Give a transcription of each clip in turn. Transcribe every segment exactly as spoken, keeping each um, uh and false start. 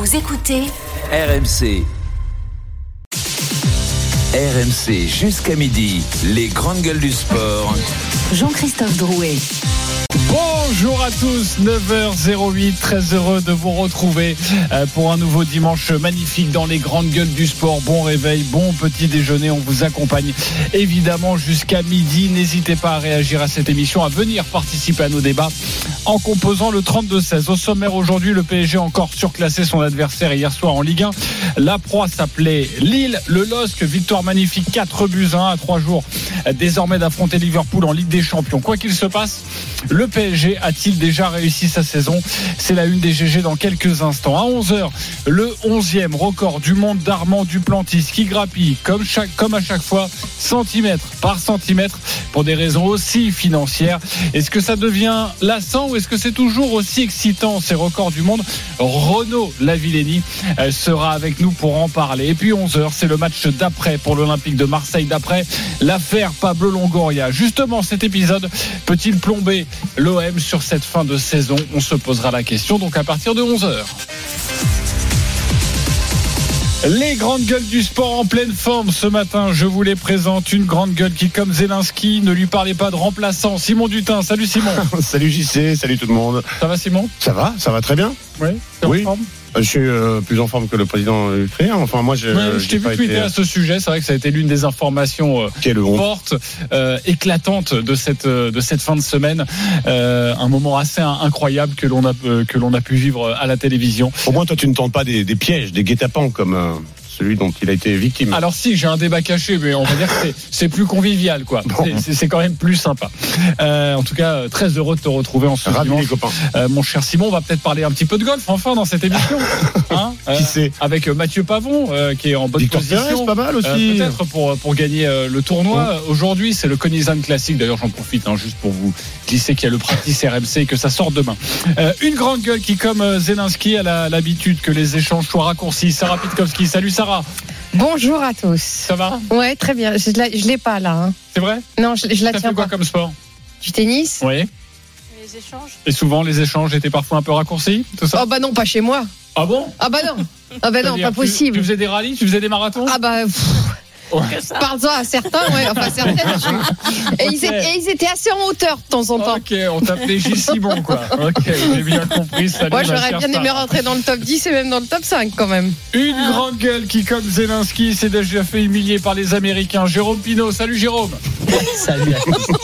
Vous écoutez R M C. R M C jusqu'à midi, les grandes gueules du sport. Jean-Christophe Drouet. Bonjour à tous, neuf heures zéro huit, très heureux de vous retrouver pour un nouveau dimanche magnifique dans les grandes gueules du sport. Bon réveil, bon petit déjeuner, on vous accompagne évidemment jusqu'à midi. N'hésitez pas à réagir à cette émission, à venir participer à nos débats en composant le trente-deux seize. Au sommaire aujourd'hui, le P S G a encore surclassé son adversaire hier soir en Ligue un. La proie s'appelait Lille, le L O S C, victoire magnifique, quatre buts à un à trois jours désormais d'affronter Liverpool en Ligue des Champions. Quoi qu'il se passe, le P S G a-t-il déjà réussi sa saison? C'est la une des G G dans quelques instants. À onze heures, le onzième record du monde d'Armand Duplantis qui grappille comme, chaque, comme à chaque fois, centimètre par centimètre, pour des raisons aussi financières. Est-ce que ça devient lassant ou est-ce que c'est toujours aussi excitant, ces records du monde? Renaud Lavillenie sera avec nous pour en parler. Et puis onze heures, c'est le match d'après pour l'Olympique de Marseille, d'après l'affaire Pablo Longoria. Justement, cet épisode peut-il plomber l'O M sur cette fin de saison? On se posera la question donc à partir de onze heures. Les grandes gueules du sport en pleine forme ce matin. Je vous les présente. Une grande gueule qui, comme Zelensky, ne lui parlait pas de remplaçant. Simon Dutin. Salut Simon. Salut J C, salut tout le monde. Ça va Simon? Ça va, ça va très bien. Oui. T'es oui. en forme? Je suis euh, plus en forme que le président ukrainien. Enfin, moi, je, oui, je t'ai vu tweeter été... à ce sujet. C'est vrai que ça a été l'une des informations euh, fortes, euh, éclatantes de cette de cette fin de semaine. Euh, un moment assez incroyable que l'on a euh, que l'on a pu vivre à la télévision. Au moins, toi, tu ne tentes pas des, des pièges, des guet-apens comme euh, celui dont il a été victime. Alors si, j'ai un débat caché, mais on va dire que c'est, c'est plus convivial, quoi. Bon. C'est, c'est, c'est quand même plus sympa. Euh, en tout cas, très heureux de te retrouver en ce Ravi dimanche. Les copains. Euh, mon cher Simon, on va peut-être parler un petit peu de golf, enfin, dans cette émission. Hein, euh, Qui c'est? Avec Mathieu Pavon, euh, qui est en bonne Victor position. Pérez, pas mal aussi. Euh, peut-être pour, pour gagner euh, le tournoi. Oh. Aujourd'hui, c'est le Conishan Classic. D'ailleurs, j'en profite, hein, juste pour vous glisser qu'il y a le practice R M C et que ça sort demain. Euh, une grande gueule qui, comme euh, Zelensky, a la, l'habitude que les échanges soient raccourcis. Sarah Pitkowski. Salut Sarah. Bonjour à tous. Ça va? Ouais, très bien. Je ne l'ai pas là. Hein. C'est vrai? Non, je, je la tiens pas. T'as fait quoi comme sport? Du tennis. Oui. Les échanges. Et souvent, les échanges étaient parfois un peu raccourcis, tout ça? Oh bah non, pas chez moi. Ah bon? Ah bah non. Ah bah non, pas possible. Tu, tu faisais des rallyes? Tu faisais des marathons? Ah bah... Pff. Ouais. Parle-en à certains, ouais, enfin certaines. Et, okay. ils étaient, et ils étaient assez en hauteur de temps en temps. Ok, on t'appelait J. Simon, quoi. Ok, j'ai bien compris. Salut, moi, j'aurais bien aimé rentrer dans le top dix et même dans le top cinq quand même. Une ah. grande gueule qui, comme Zelensky, s'est déjà fait humilier par les Américains. Jérôme Pinault. Salut Jérôme. Salut.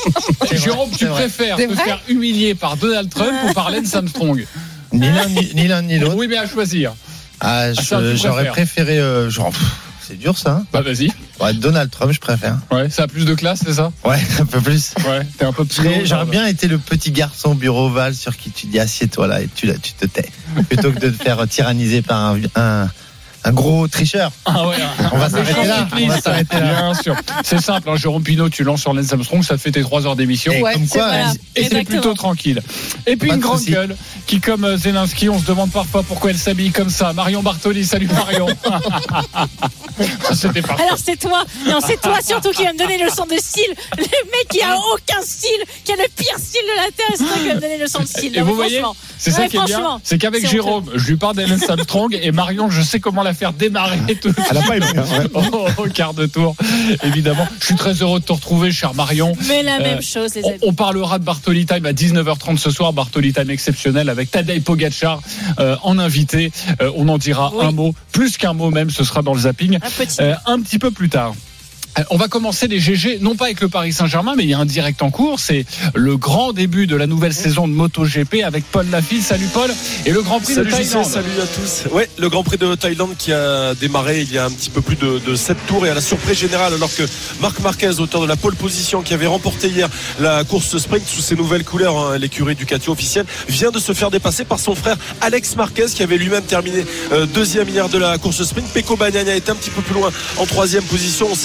Jérôme, tu préfères te faire humilier par Donald Trump ou par Lance Armstrong? Ni l'un ni, ni, l'un, ni l'autre. Oui, mais à choisir. Ah, je, ah, j'aurais préféré. Euh, genre, pff, c'est dur ça. Hein. Bah vas-y. Ouais, Donald Trump, je préfère. Ouais, ça a plus de classe, c'est ça? Ouais, un peu plus. Ouais, t'es un peu plus. J'aurais, j'aurais bien été le petit garçon au bureau ovale sur qui tu dis assieds-toi là et tu, tu te tais. Plutôt que de te faire tyranniser par un, un, un gros tricheur. Ah ouais, on va s'arrêter là. On va s'arrêter là. Bien sûr. C'est simple, hein, Jérôme Pinault, tu lances sur Lance Armstrong, ça te fait tes trois heures d'émission. Et ouais, comme quoi, voilà. Et c'est plutôt tranquille. Et puis une grande gueule qui, comme Zelensky, on se demande parfois pourquoi elle s'habille comme ça. Marion Bartoli, salut Marion. C'était parfait. Alors c'est toi, non c'est toi surtout qui va me donner le leçon de style. Le mec qui a aucun style, qui a le pire style de la terre, c'est toi qui va me donner le leçon de style. Et non, vous voyez, c'est ça ouais, qui est bien, c'est qu'avec c'est Jérôme, honteux. Je lui parle d'Lance Armstrong et Marion, je sais comment la faire démarrer tout. Elle a pas aimé. Ouais. Au, au quart de tour, évidemment. Je suis très heureux de te retrouver, cher Marion. Mais la euh, même chose, les amis. On, on parlera de Bartoli Time à dix-neuf heures trente ce soir. Bartoli Time exceptionnel avec Tadej Pogacar euh, en invité. Euh, on en dira oui. un mot, plus qu'un mot même. Ce sera dans le zapping. Un petit. Euh, un petit peu plus tard. On va commencer les G G, non pas avec le Paris Saint-Germain, mais il y a un direct en cours. C'est le grand début de la nouvelle saison de MotoGP avec Paul Lafille. Salut Paul. Et le Grand Prix salut de Thaïlande. J C, salut à tous. Ouais, le Grand Prix de Thaïlande qui a démarré il y a un petit peu plus de, de sept tours et à la surprise générale, alors que Marc Marquez, auteur de la pole position, qui avait remporté hier la course sprint sous ses nouvelles couleurs, hein, l'écurie Ducati officielle, vient de se faire dépasser par son frère Alex Marquez, qui avait lui-même terminé euh, deuxième hier de la course sprint. Pecco Bagnaia était un petit peu plus loin en troisième position. On sait que ce soir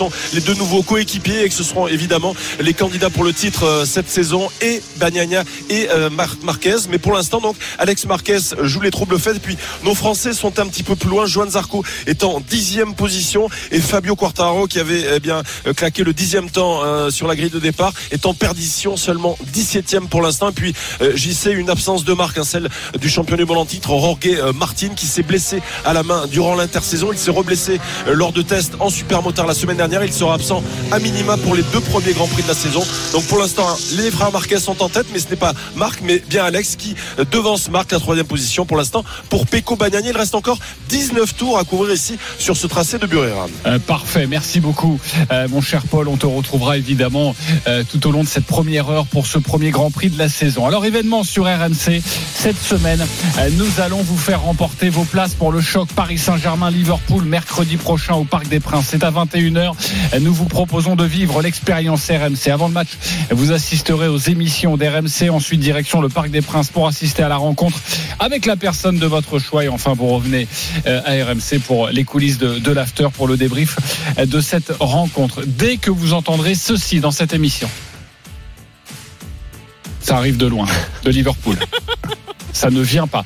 sont les deux nouveaux coéquipiers et que ce seront évidemment les candidats pour le titre euh, cette saison, et Bagnaia et euh, Mar- Marquez. Mais pour l'instant, donc, Alex Marquez joue les troubles faits. Et puis, nos Français sont un petit peu plus loin. Joan Zarco est en dixième position et Fabio Quartararo, qui avait eh bien claqué le dixième temps euh, sur la grille de départ, est en perdition, seulement dix-septième pour l'instant. Et puis, euh, j'y sais une absence de marque, hein, celle du champion du monde en titre, Jorge euh, Martin, qui s'est blessé à la main durant l'intersaison. Il s'est reblessé euh, lors de tests en supermotard la semaine dernière. Il sera absent à minima pour les deux premiers grands prix de la saison. Donc pour l'instant, hein, les frères Marquez sont en tête, mais ce n'est pas Marc, mais bien Alex qui euh, devance Marc, la troisième position pour l'instant pour Pecco Bagnaia. Il reste encore dix-neuf tours à couvrir ici sur ce tracé de Buriram. Euh, parfait, merci beaucoup euh, mon cher Paul. On te retrouvera évidemment euh, tout au long de cette première heure pour ce premier Grand Prix de la saison. Alors événement sur R M C cette semaine, euh, nous allons vous faire remporter vos places pour le choc Paris Saint-Germain-Liverpool mercredi prochain au Parc des Princes. C'est à vingt et une heures. Nous vous proposons de vivre l'expérience R M C. Avant le match, vous assisterez aux émissions d'R M C. Ensuite, direction le Parc des Princes pour assister à la rencontre avec la personne de votre choix. Et enfin, vous revenez à R M C pour les coulisses de, de l'after, pour le débrief de cette rencontre. Dès que vous entendrez ceci dans cette émission, ça arrive de loin, de Liverpool. Ça ne vient pas.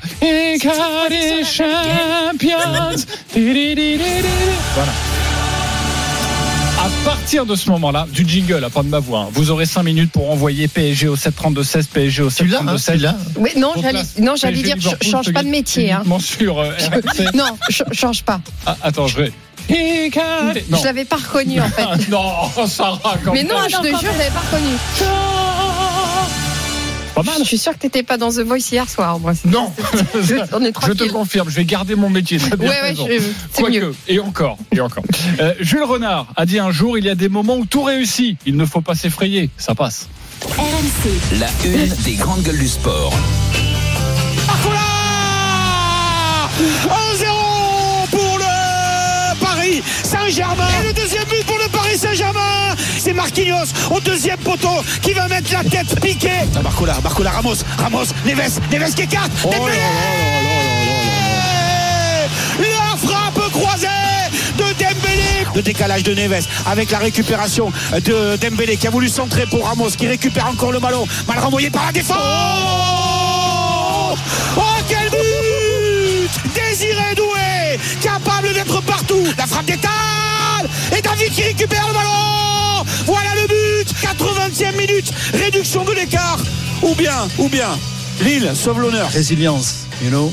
Voilà. À partir de ce moment-là, du jingle, à pas de ma voix, hein, vous aurez cinq minutes pour envoyer P S G au sept trente-deux seize, P S G au sept trente-deux seize. Là, Oui, non, j'allais, non, j'allais dire, ch- change pas de métier. Hein. Sur, euh, R M C. Non, ch- change pas. Ah, attends, je vais. Non. Je l'avais pas reconnu en fait. Ah, non, Sarah, quand Mais non, même. je te jure, je l'avais pas reconnu. Pas mal. Je suis sûre que t'étais pas dans The Voice hier soir. Moi. Non, Je- on est je te tranquille. confirme, je vais garder mon métier. T'as bien Ouais, ouais, raison. je- c'est Quoique, mieux. et encore, et encore. Euh, Jules Renard a dit un jour, il y a des moments où tout réussit. Il ne faut pas s'effrayer, ça passe. R M C. La une des grandes gueules du sport. un zéro pour le Paris Saint-Germain. Et le deuxième but pour le Paris Saint-Germain, c'est Marquinhos au deuxième poteau qui va mettre la tête piquée. Ah, Barcola, Barcola, Ramos, Ramos, Neves, Neves qui écarte. Oh là Dembélé. La frappe croisée de Dembélé. Le décalage de Neves avec la récupération de Dembélé qui a voulu centrer pour Ramos, qui récupère encore le ballon, mal renvoyé par la défense. Oh, quel but! Désiré Doué, capable d'être partout. La frappe d'étal et David qui récupère le ballon. Voilà le but. quatre-vingtième minute, réduction de l'écart. Ou bien, ou bien, Lille sauve l'honneur. Résilience, you know.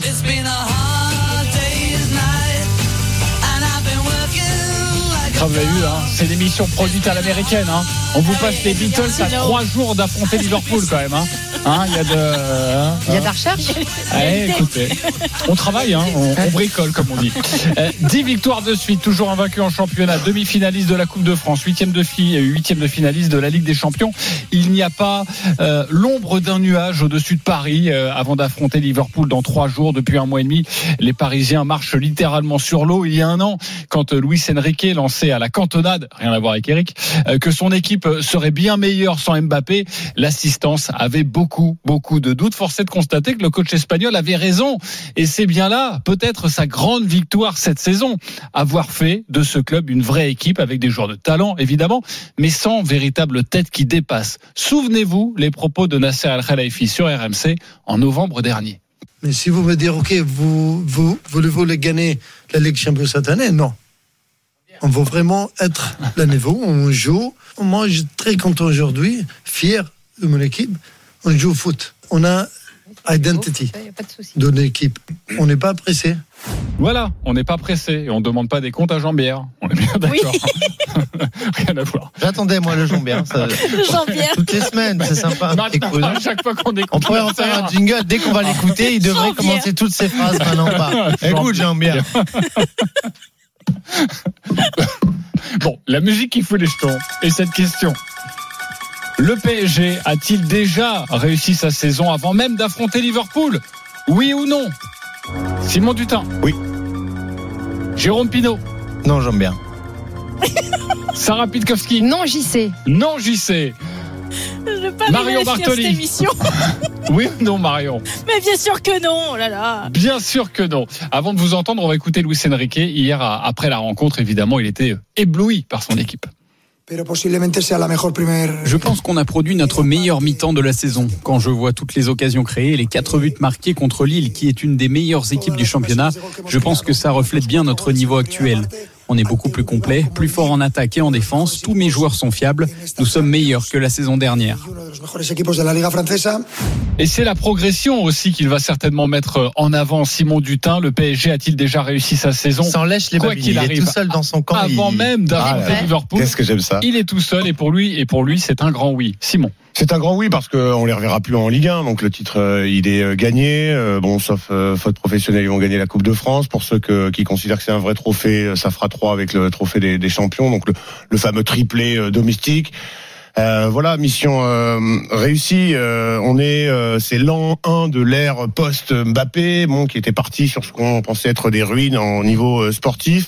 Vous avez vu, hein, c'est l'émission produite à l'américaine. Hein. On vous passe les Beatles à trois jours d'affronter Liverpool quand même. Hein. Hein, il y a de, hein, Il y a de la recherche. Allez, écoutez, on travaille, hein, on, on bricole comme on dit. Euh, dix victoires de suite, toujours invaincu en championnat, demi-finaliste de la Coupe de France, huitième de fi, huitième de finaliste de la Ligue des Champions. Il n'y a pas euh, l'ombre d'un nuage au-dessus de Paris euh, avant d'affronter Liverpool dans trois jours. Depuis un mois et demi, les Parisiens marchent littéralement sur l'eau. Il y a un an, quand Luis Enrique lançait à la cantonade, rien à voir avec Eric, euh, que son équipe serait bien meilleure sans Mbappé, l'assistance avait beaucoup, beaucoup de doutes. Force est de constater que le coach espagnol avait raison. Et c'est bien là, peut-être sa grande victoire cette saison, avoir fait de ce club une vraie équipe avec des joueurs de talent, évidemment, mais sans véritable tête qui dépasse. Souvenez-vous les propos de Nasser Al-Khelaifi sur R M C en novembre dernier. Mais si vous me dites, ok, vous, vous voulez-vous le gagner la Ligue Champions cette année? Non. On veut vraiment être le niveau, on joue. Moi, je suis très content aujourd'hui, fier de mon équipe. On joue au foot. On a identity Il n'y a pas de souci. de l'équipe. On n'est pas pressé. Voilà, on n'est pas pressé et on ne demande pas des comptes à Jean-Bière. On est bien d'accord. Rien à voir. J'attendais, moi, le Jean-Bière. Ça... Jean-Pierre. Toutes les semaines, c'est sympa. C'est cool. À chaque fois qu'on écoute, On pourrait en faire un jingle. Dès qu'on va l'écouter, il devrait Jean-Pierre. commencer toutes ses phrases maintenant pas. Écoute, Jean-Bière. Bon, la musique qui fout les jetons et cette question. Le P S G a-t-il déjà réussi sa saison avant même d'affronter Liverpool? Oui ou non? Simon Dutin. Oui. Jérôme Pinault. Non, Jean-Bière. Sarah Pitkowski. Non, j'y sais. Non, J C. Je ne veux pas Marion m'imaginer Bartoli. cette émission. Oui ou non, Marion? Mais bien sûr que non. Oh là là. Bien sûr que non. Avant de vous entendre, on va écouter Luis Enrique. Hier, après la rencontre, évidemment, il était ébloui par son équipe. Je pense qu'on a produit notre meilleur mi-temps de la saison. Quand je vois toutes les occasions créées, les quatre buts marqués contre Lille, qui est une des meilleures équipes du championnat, je pense que ça reflète bien notre niveau actuel. On est beaucoup plus complet, plus fort en attaque et en défense. Tous mes joueurs sont fiables. Nous sommes meilleurs que la saison dernière. Et c'est la progression aussi qu'il va certainement mettre en avant Simon Dutin. Le P S G a-t-il déjà réussi sa saison? Sans lèche les babines, il est tout seul dans son camp. Avant il... même d'affronter ah, Liverpool, qu'est-ce que j'aime ça. Il est tout seul et pour lui, et pour lui, c'est un grand oui. Simon. C'est un grand oui parce qu'on les reverra plus en Ligue un, donc le titre euh, il est euh, gagné. Euh, bon, sauf euh, faute professionnelle, ils vont gagner la Coupe de France. Pour ceux que, qui considèrent que c'est un vrai trophée, ça fera trois avec le trophée des, des champions, donc le, le fameux triplé euh, domestique. Euh, voilà, mission euh, réussie. Euh, on est, euh, c'est l'an un de l'ère post-Mbappé, bon, qui était parti sur ce qu'on pensait être des ruines en niveau euh, sportif.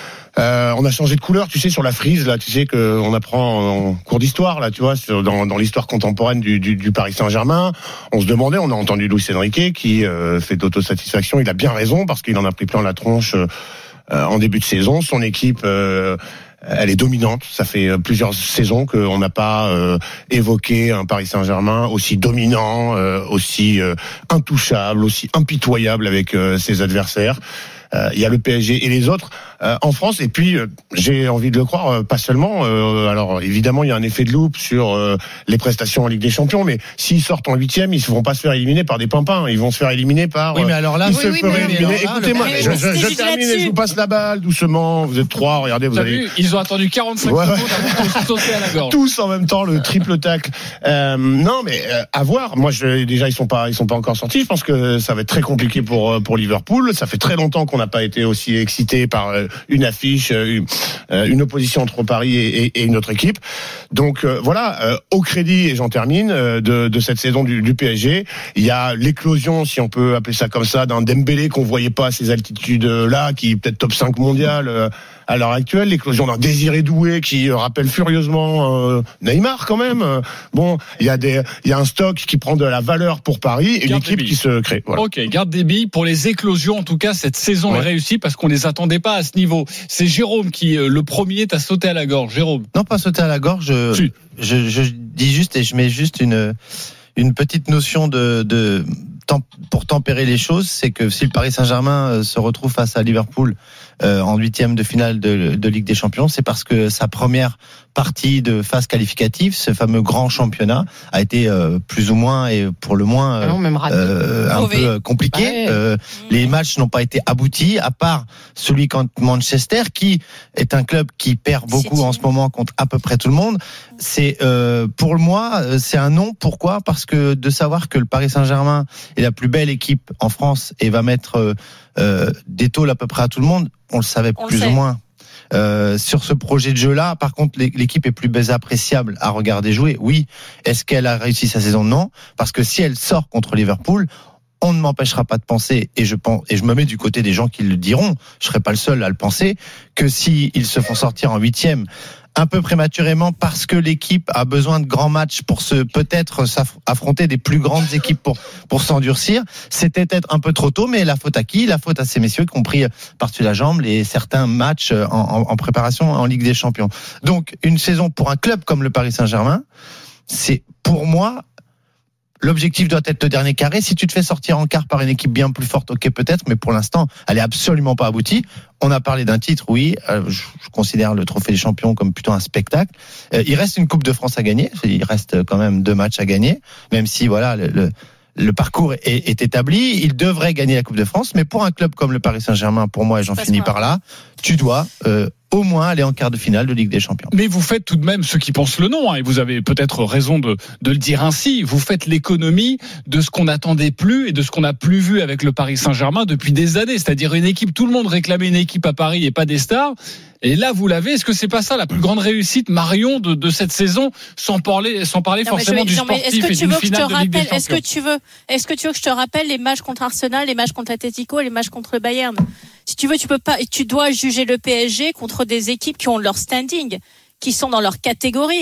Euh, on a changé de couleur, tu sais, sur la frise, là, tu sais, qu'on apprend en cours d'histoire, là, tu vois, sur, dans, dans l'histoire contemporaine du, du, du Paris Saint-Germain. On se demandait, on a entendu Luis Enrique qui euh, fait d'autosatisfaction. Il a bien raison parce qu'il en a pris plein la tronche euh, en début de saison. Son équipe, euh, elle est dominante. Ça fait plusieurs saisons qu'on n'a pas euh, évoqué un Paris Saint-Germain aussi dominant, euh, aussi euh, intouchable, aussi impitoyable avec euh, ses adversaires. Euh, il y a le P S G et les autres euh, en France, et puis euh, j'ai envie de le croire, euh, pas seulement euh, alors évidemment il y a un effet de loupe sur euh, les prestations en Ligue des Champions, mais s'ils sortent en huitième, ils ne vont pas se faire éliminer par des pimpins, ils vont se faire éliminer par oui mais alors là ils oui, se oui, feraient mais éliminer. alors là, Écoutez-moi, le... je, je, je termine et je vous passe la balle doucement, vous êtes trois, regardez, vous T'as allez vu, ils ont attendu quarante-cinq ouais. secondes avant de se sauter à la gorge. Tous en même temps, le triple tacle. Euh, non, mais euh, à voir. Moi, je, déjà, ils sont pas, ils sont pas encore sortis. Je pense que ça va être très compliqué pour pour Liverpool. Ça fait très longtemps qu'on n'a pas été aussi excité par une affiche, une, une opposition entre Paris et, et, et une autre équipe. Donc euh, voilà, euh, au crédit, et j'en termine, euh, de, de cette saison du, du P S G, il y a l'éclosion, si on peut appeler ça comme ça, d'un Dembélé qu'on voyait pas à ces altitudes-là, qui est peut-être top cinq mondial euh, à l'heure actuelle, l'éclosion d'un Désiré Doué qui euh, rappelle furieusement euh, Neymar quand même. Euh, bon, il y a des, il y a un stock qui prend de la valeur pour Paris et une équipe qui se crée. Voilà. Ok, garde des billes pour les éclosions. En tout cas, cette saison ouais. est réussie parce qu'on les attendait pas à ce niveau. C'est Jérôme qui, euh, le premier, t'a sauté à la gorge. Jérôme. Non, pas sauté à la gorge. Je, si. je, je dis juste et je mets juste une une petite notion de, de pour tempérer les choses, c'est que si le Paris Saint-Germain se retrouve face à Liverpool euh, en huitième de finale de, de Ligue des Champions, c'est parce que sa première partie de phase qualificative, ce fameux grand championnat, a été euh, plus ou moins et pour le moins euh, non, même euh, un peu compliqué. Ouais. Euh, les matchs n'ont pas été aboutis, à part celui contre Manchester, qui est un club qui perd beaucoup City. En ce moment contre à peu près tout le monde. C'est euh, pour moi, c'est un non. Pourquoi ? Parce que de savoir que le Paris Saint-Germain est la plus belle équipe en France et va mettre euh, des tôles à peu près à tout le monde, on le savait on plus le ou moins. Euh, sur ce projet de jeu-là, par contre, l'équipe est plus appréciable à regarder jouer. Oui. Est-ce qu'elle a réussi sa saison ? Non. Parce que si elle sort contre Liverpool, on ne m'empêchera pas de penser, et je pense, et je me mets du côté des gens qui le diront, je serai pas le seul à le penser, que si ils se font sortir en huitième, un peu prématurément parce que l'équipe a besoin de grands matchs pour se peut-être affronter des plus grandes équipes pour pour s'endurcir. C'était peut-être un peu trop tôt, mais la faute à qui ? La faute à ces messieurs qui ont pris par-dessus la jambe les certains matchs en, en, en préparation en Ligue des Champions. Donc une saison pour un club comme le Paris Saint-Germain, c'est pour moi l'objectif doit être le dernier carré. Si tu te fais sortir en quart par une équipe bien plus forte, ok peut-être, mais pour l'instant, elle est absolument pas aboutie. On a parlé d'un titre, oui. Euh, je, je considère le Trophée des Champions comme plutôt un spectacle. Euh, il reste une Coupe de France à gagner. Il reste quand même deux matchs à gagner, même si voilà le, le, le parcours est, est établi. Il devrait gagner la Coupe de France, mais pour un club comme le Paris Saint-Germain, pour moi, et j'en finis par là, tu dois euh, au moins aller en quart de finale de Ligue des Champions. Mais vous faites tout de même ceux qui pensent le non, hein, et vous avez peut-être raison de, de le dire ainsi, vous faites l'économie de ce qu'on n'attendait plus et de ce qu'on n'a plus vu avec le Paris Saint-Germain depuis des années, c'est-à-dire une équipe, tout le monde réclamait une équipe à Paris et pas des stars, et là vous l'avez. Est-ce que c'est pas ça la plus grande réussite, Marion, de, de cette saison, sans parler, sans parler non, forcément je, du non, sportif et d'une finale de Ligue des Champions? Est-ce que tu veux, est-ce que tu veux que je te rappelle les matchs contre Arsenal, les matchs contre Atletico, les matchs contre le Bayern? Si tu veux, tu peux pas, et tu dois juger le P S G contre des équipes qui ont leur standing, qui sont dans leur catégorie.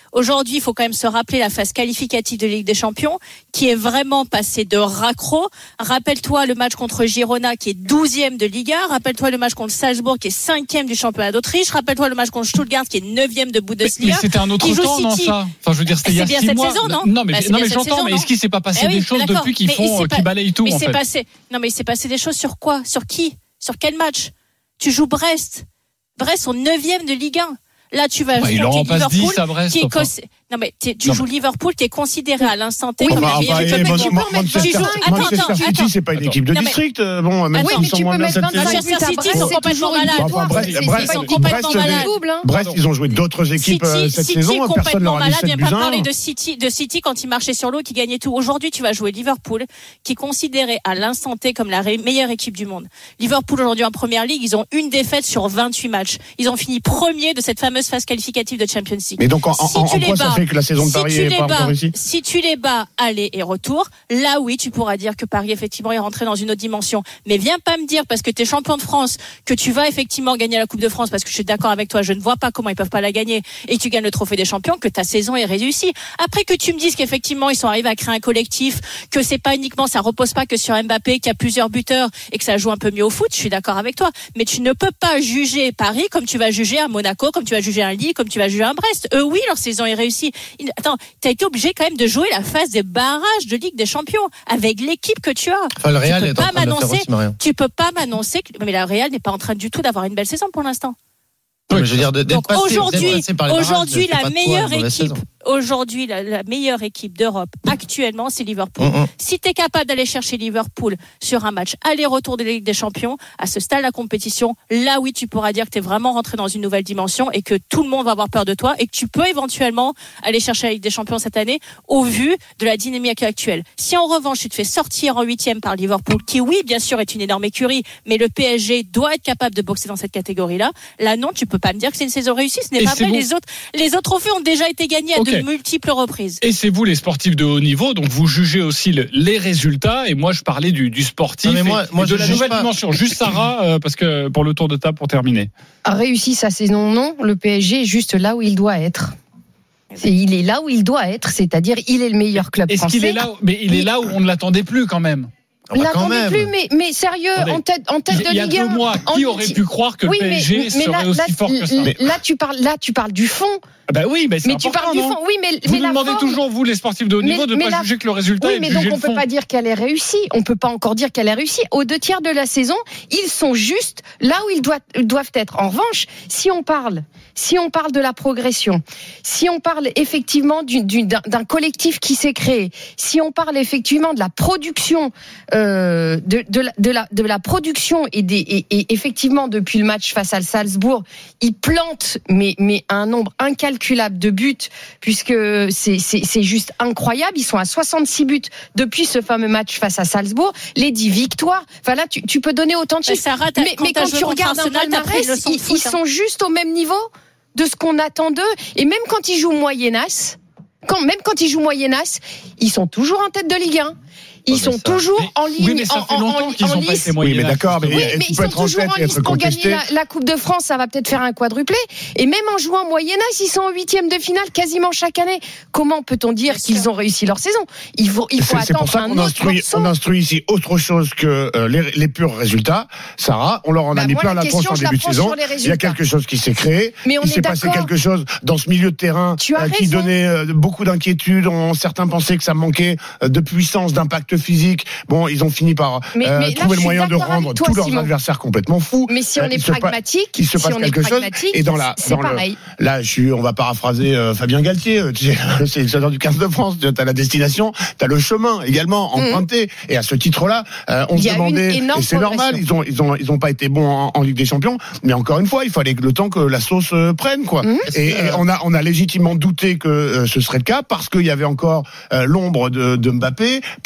Aujourd'hui, il faut quand même se rappeler la phase qualificative de Ligue des Champions, qui est vraiment passée de raccro. Rappelle-toi le match contre Girona, qui est douzième de Liga. Rappelle-toi le match contre Salzbourg, qui est cinquième du championnat d'Autriche. Rappelle-toi le match contre Stuttgart, qui est neuvième de Bundesliga. Mais, mais c'était un autre temps, non, ça? Enfin, je veux dire, c'était il y a six mois. Saison, non, non, mais, bah, non, mais j'entends, saison, mais est-ce qu'il s'est pas passé eh oui, des choses depuis qu'ils font, qu'ils balayent tout, mais en c'est fait? Passé, non, mais il s'est passé des choses sur quoi? Sur qui? Sur quel match? Tu joues Brest. Brest sont neuvième de Ligue un. Là, tu vas bah, jouer Liverpool, à Brest, qui est enfin. cons... non mais tu non, joues mais... Liverpool qui est considéré à l'instant T oui, comme bah, la meilleure bah, équipe. bah, Manchester, Manchester City, c'est pas une équipe de district. Bon, même oui, s'ils sont moins bien cette saison. Manchester City, ils sont complètement malades. Ils sont complètement malades. Brest, ils ont joué d'autres équipes cette saison. Personne leur a dit sept buts à un. Viens pas parler de City, de City quand ils marchaient sur l'eau, qui gagnaient tout. Aujourd'hui, tu vas jouer Liverpool, qui est considéré à l'instant T comme la meilleure équipe du monde. Liverpool aujourd'hui en Première Ligue, ils ont une défaite sur vingt-huit matchs. Ils ont fini premier de cette fameuse phase qualificative de Champions League. Mais donc en, si en, en quoi ça fait que la saison de Paris si est pas encore réussie? Si tu les bats aller et retour, là oui, tu pourras dire que Paris effectivement est rentré dans une autre dimension. Mais viens pas me dire parce que tu es champion de France que tu vas effectivement gagner la Coupe de France, parce que je suis d'accord avec toi, je ne vois pas comment ils peuvent pas la gagner, et que tu gagnes le trophée des champions, que ta saison est réussie. Après que tu me dises qu'effectivement ils sont arrivés à créer un collectif, que c'est pas uniquement, ça repose pas que sur Mbappé, qu'il y a plusieurs buteurs et que ça joue un peu mieux au foot, je suis d'accord avec toi. Mais tu ne peux pas juger Paris comme tu vas juger un Monaco, comme tu vas juger un Lille, comme tu vas juger un Brest. Eux oui, leur saison est réussie. Attends, t'as été obligé quand même de jouer la phase des barrages de Ligue des Champions avec l'équipe que tu as. Enfin, le Real tu peux est pas en train de le faire aussi, Marion. Tu peux pas m'annoncer que mais la Real n'est pas en train du tout d'avoir une belle saison pour l'instant. Oui, je veux dire, d'être Donc passé, aujourd'hui, passé par les barrages, aujourd'hui ça fait la pas de toi meilleure une mauvaise équipe, saison. aujourd'hui la, la meilleure équipe d'Europe actuellement, c'est Liverpool. Mm-hmm. Si tu es capable d'aller chercher Liverpool sur un match aller-retour de la Ligue des Champions, à ce stade de la compétition, là oui, tu pourras dire que tu es vraiment rentré dans une nouvelle dimension et que tout le monde va avoir peur de toi et que tu peux éventuellement aller chercher la Ligue des Champions cette année au vu de la dynamique actuelle. Si en revanche, tu te fais sortir en huitième par Liverpool, qui oui, bien sûr, est une énorme écurie, mais le P S G doit être capable de boxer dans cette catégorie-là, là non, tu peux pas me dire que c'est une saison réussie, ce n'est Et pas vrai. vous... Les autres, les autres trophées ont déjà été gagnés à okay. de multiples reprises. Et c'est vous les sportifs de haut niveau, donc vous jugez aussi le, les résultats, et moi je parlais du, du sportif non, moi, et, moi, et de la nouvelle pas. dimension. Juste Sarah, euh, parce que pour le tour de table pour terminer. A réussi sa saison, non. Le P S G est juste là où il doit être. C'est, il est là où il doit être, c'est-à-dire il est le meilleur club Est-ce français. qu'il est là, mais il est là où on ne l'attendait plus quand même. On ne l'attendait plus, mais, mais sérieux, Attendez, en tête, en tête de Ligue un. Il y a deux mois, qui aurait pu croire que oui, le P S G mais, mais serait là, aussi là, fort que ça? Là, là, tu parles, là, tu parles du fond. Bah oui, mais c'est mais important, tu parles du non fond. Oui, mais, vous mais nous la demandez forme... toujours, vous, les sportifs de haut niveau, de ne pas la... juger que le résultat oui, et de mais juger donc on le ne peut fond. pas dire qu'elle est réussie. On ne peut pas encore dire qu'elle est réussie. Aux deux tiers de la saison, ils sont juste là où ils doivent, doivent être. En revanche, si on parle, si on parle de la progression, si on parle effectivement du, du, d'un, d'un collectif qui s'est créé, si on parle effectivement de la production, euh, de, de, la, de, la, de la production et, des, et, et effectivement depuis le match face à Salzbourg, ils plantent mais, mais un nombre incalculable de buts, puisque c'est, c'est, c'est juste incroyable. Ils sont à soixante-six buts depuis ce fameux match face à Salzbourg. Les dix victoires. Enfin là, tu, tu peux donner autant de chiffres. Sarah, mais, mais quand, quand tu regardes un palmarès, ils, ils sont juste au même niveau de ce qu'on attend d'eux. Et même quand ils jouent moyennasse, quand, même quand ils jouent moyennasse, ils sont toujours en tête de Ligue un. Ils sont ça. toujours en ligne. Oui, mais ça fait longtemps en, qu'ils en n'ont pas été Oui, mais d'accord, mais, oui, mais tu ils peux sont être en toujours tête en et être lice pour contesté. gagner la, la Coupe de France, ça va peut-être faire un quadruplé. Et même en jouant moyennasse, ils sont en huitième de finale quasiment chaque année. Comment peut-on dire Bien qu'ils sûr. ont réussi leur saison? Il faut, il faut c'est, attendre c'est pour ça un qu'on autre instruit, morceau. on instruit ici autre chose que euh, les, les purs résultats. Sarah, on leur en a bah mis moi, plein la tronche en début de saison. Il y a quelque chose qui s'est créé. Mais on il est s'est d'accord. passé quelque chose dans ce milieu de terrain euh, qui donnait euh, beaucoup d'inquiétudes. On, certains pensaient que ça manquait euh, de puissance, d'impact physique. Bon, ils ont fini par mais, euh, mais trouver là, le moyen de rendre toi, tous leurs Simon. adversaires complètement fous. Mais si on euh, est pragmatique, il se passe si on quelque est chose. Et dans la, c'est dans pareil. Le, là, je suis, on va paraphraser euh, Fabien Galtier. Tu sais, c'est le sélectionneur du quinze de France. Tu as la destination, tu as le chemin également emprunté. Mmh. Et à ce titre-là, euh, on il se demandait, et c'est normal, ils ont, ils ont, ils ont pas été bons en, en Ligue des Champions. Mais encore une fois, il fallait le temps que la sauce euh, prenne, quoi. Mmh. Et, et on a, on a légitimement douté que euh, ce serait le cas parce qu'il y avait encore euh, l'ombre de, de Mbappé, parce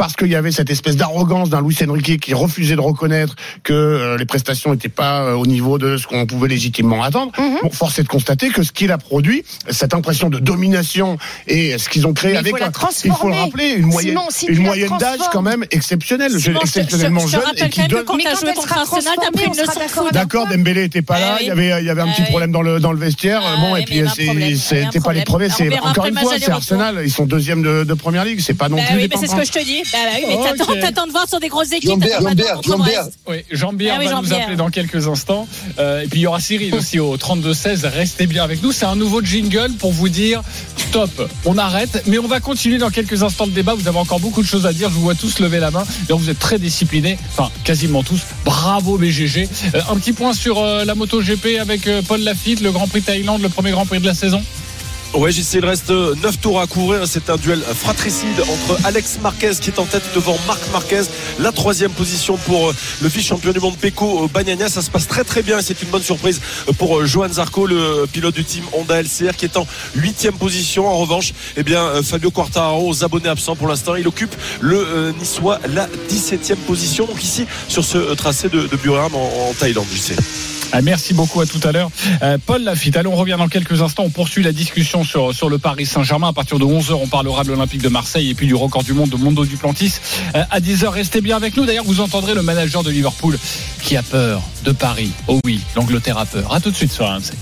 parce qu'il y avait cette espèce d'arrogance d'un Luis Enrique qui refusait de reconnaître que euh, les prestations n'étaient pas euh, au niveau de ce qu'on pouvait légitimement attendre. Mm-hmm. Bon, force est de constater que ce qu'il a produit, cette impression de domination et ce qu'ils ont créé mais avec, il faut, il faut le rappeler, une moyenne, Simon, si une moyenne d'âge quand même exceptionnelle, Simon, exceptionnellement je, je, je jeune et qui donne. Quand tu as joué contre Arsenal, t'as pris une leçon de foot. D'accord, Dembélé était pas là, il y avait, il y avait un petit problème dans le dans le vestiaire. Bon, et puis c'était pas les premiers. C'est encore une fois, c'est Arsenal, ils sont deuxième de, de première ligue, c'est pas non plus. Oui, mais c'est ce que je te dis. Bah oui, mais t'attends, t'attends de voir sur des grosses équipes. Jean-Pierre, Jean-Pierre. Oui, Jean-Pierre va nous appeler dans quelques instants. Euh, et puis il y aura Cyril aussi au trente-deux seize. Restez bien avec nous. C'est un nouveau jingle pour vous dire stop. On arrête, mais on va continuer dans quelques instants le débat. Vous avez encore beaucoup de choses à dire. Je vous vois tous lever la main. Et vous êtes très disciplinés. Enfin, quasiment tous. Bravo B G G. Euh, un petit point sur euh, la MotoGP avec euh, Paul Lafitte, le Grand Prix Thaïlande, le premier Grand Prix de la saison. Ouais, J C, il reste neuf tours à couvrir. C'est un duel fratricide entre Alex Marquez qui est en tête devant Marc Marquez. La troisième position pour le vice-champion du monde Pecco Bagnaia. Ça se passe très très bien et c'est une bonne surprise pour Johan Zarco, le pilote du team Honda L C R qui est en huitième position. En revanche, eh bien, Fabio Quartararo, aux abonnés absents pour l'instant, il occupe le euh, niçois la dix-septième position. Donc ici, sur ce tracé de, de Buriram en, en Thaïlande, J C. Ah, merci beaucoup, à tout à l'heure. Euh, Paul Lafitte, allons, on revient dans quelques instants. On poursuit la discussion sur, sur le Paris Saint-Germain. À partir de onze heures, on parlera de l'Olympique de Marseille et puis du record du monde de Mondo Duplantis. Euh, à dix heures, restez bien avec nous. D'ailleurs, vous entendrez le manager de Liverpool qui a peur de Paris. Oh oui, l'Angleterre a peur. À tout de suite sur R M C.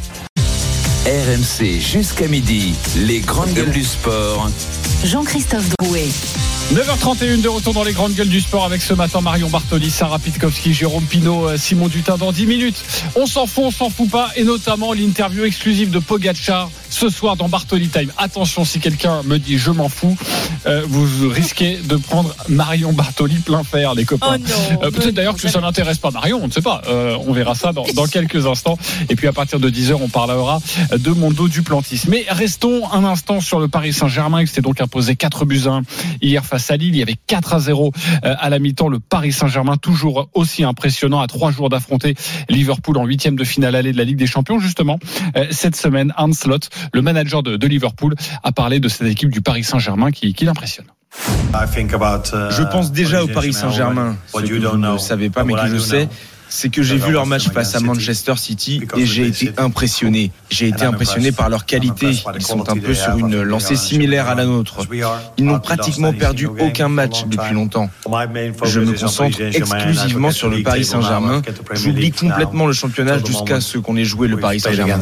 R M C jusqu'à midi, les grandes gueules du sport. Jean-Christophe Drouet. neuf heures trente et une de retour dans les grandes gueules du sport avec ce matin Marion Bartoli, Sarah Pitkowski, Jérôme Pinault, Simon Dutin dans dix minutes. On s'en fout, on s'en fout pas et notamment l'interview exclusive de Pogacar ce soir dans Bartoli Time. Attention, si quelqu'un me dit je m'en fous, euh, vous risquez de prendre Marion Bartoli plein fer, les copains. Oh non, euh, peut-être d'ailleurs que ça n'intéresse pas Marion, on ne sait pas. Euh, on verra ça dans, dans quelques instants. Et puis à partir de dix heures, on parlera de Mondo Duplantis. Mais restons un instant sur le Paris Saint-Germain qui s'est donc imposé quatre buts à un hier face à Lille. Il y avait quatre à zéro à la mi-temps. Le Paris Saint-Germain toujours aussi impressionnant à trois jours d'affronter Liverpool en huitième de finale allée de la Ligue des Champions. Justement, cette semaine, Arne Slot, le manager de, de Liverpool, a parlé de cette équipe du Paris Saint-Germain qui, qui l'impressionne. Je pense déjà au Paris Saint-Germain. Ce que vous ne savez pas, mais que je sais, c'est que j'ai vu leur match face à Manchester City et j'ai été impressionné. J'ai été impressionné par leur qualité. Ils sont un peu sur une lancée similaire à la nôtre. Ils n'ont pratiquement perdu aucun match depuis longtemps. Je me concentre exclusivement sur le Paris Saint-Germain. J'oublie complètement le championnat jusqu'à ce qu'on ait joué le Paris Saint-Germain.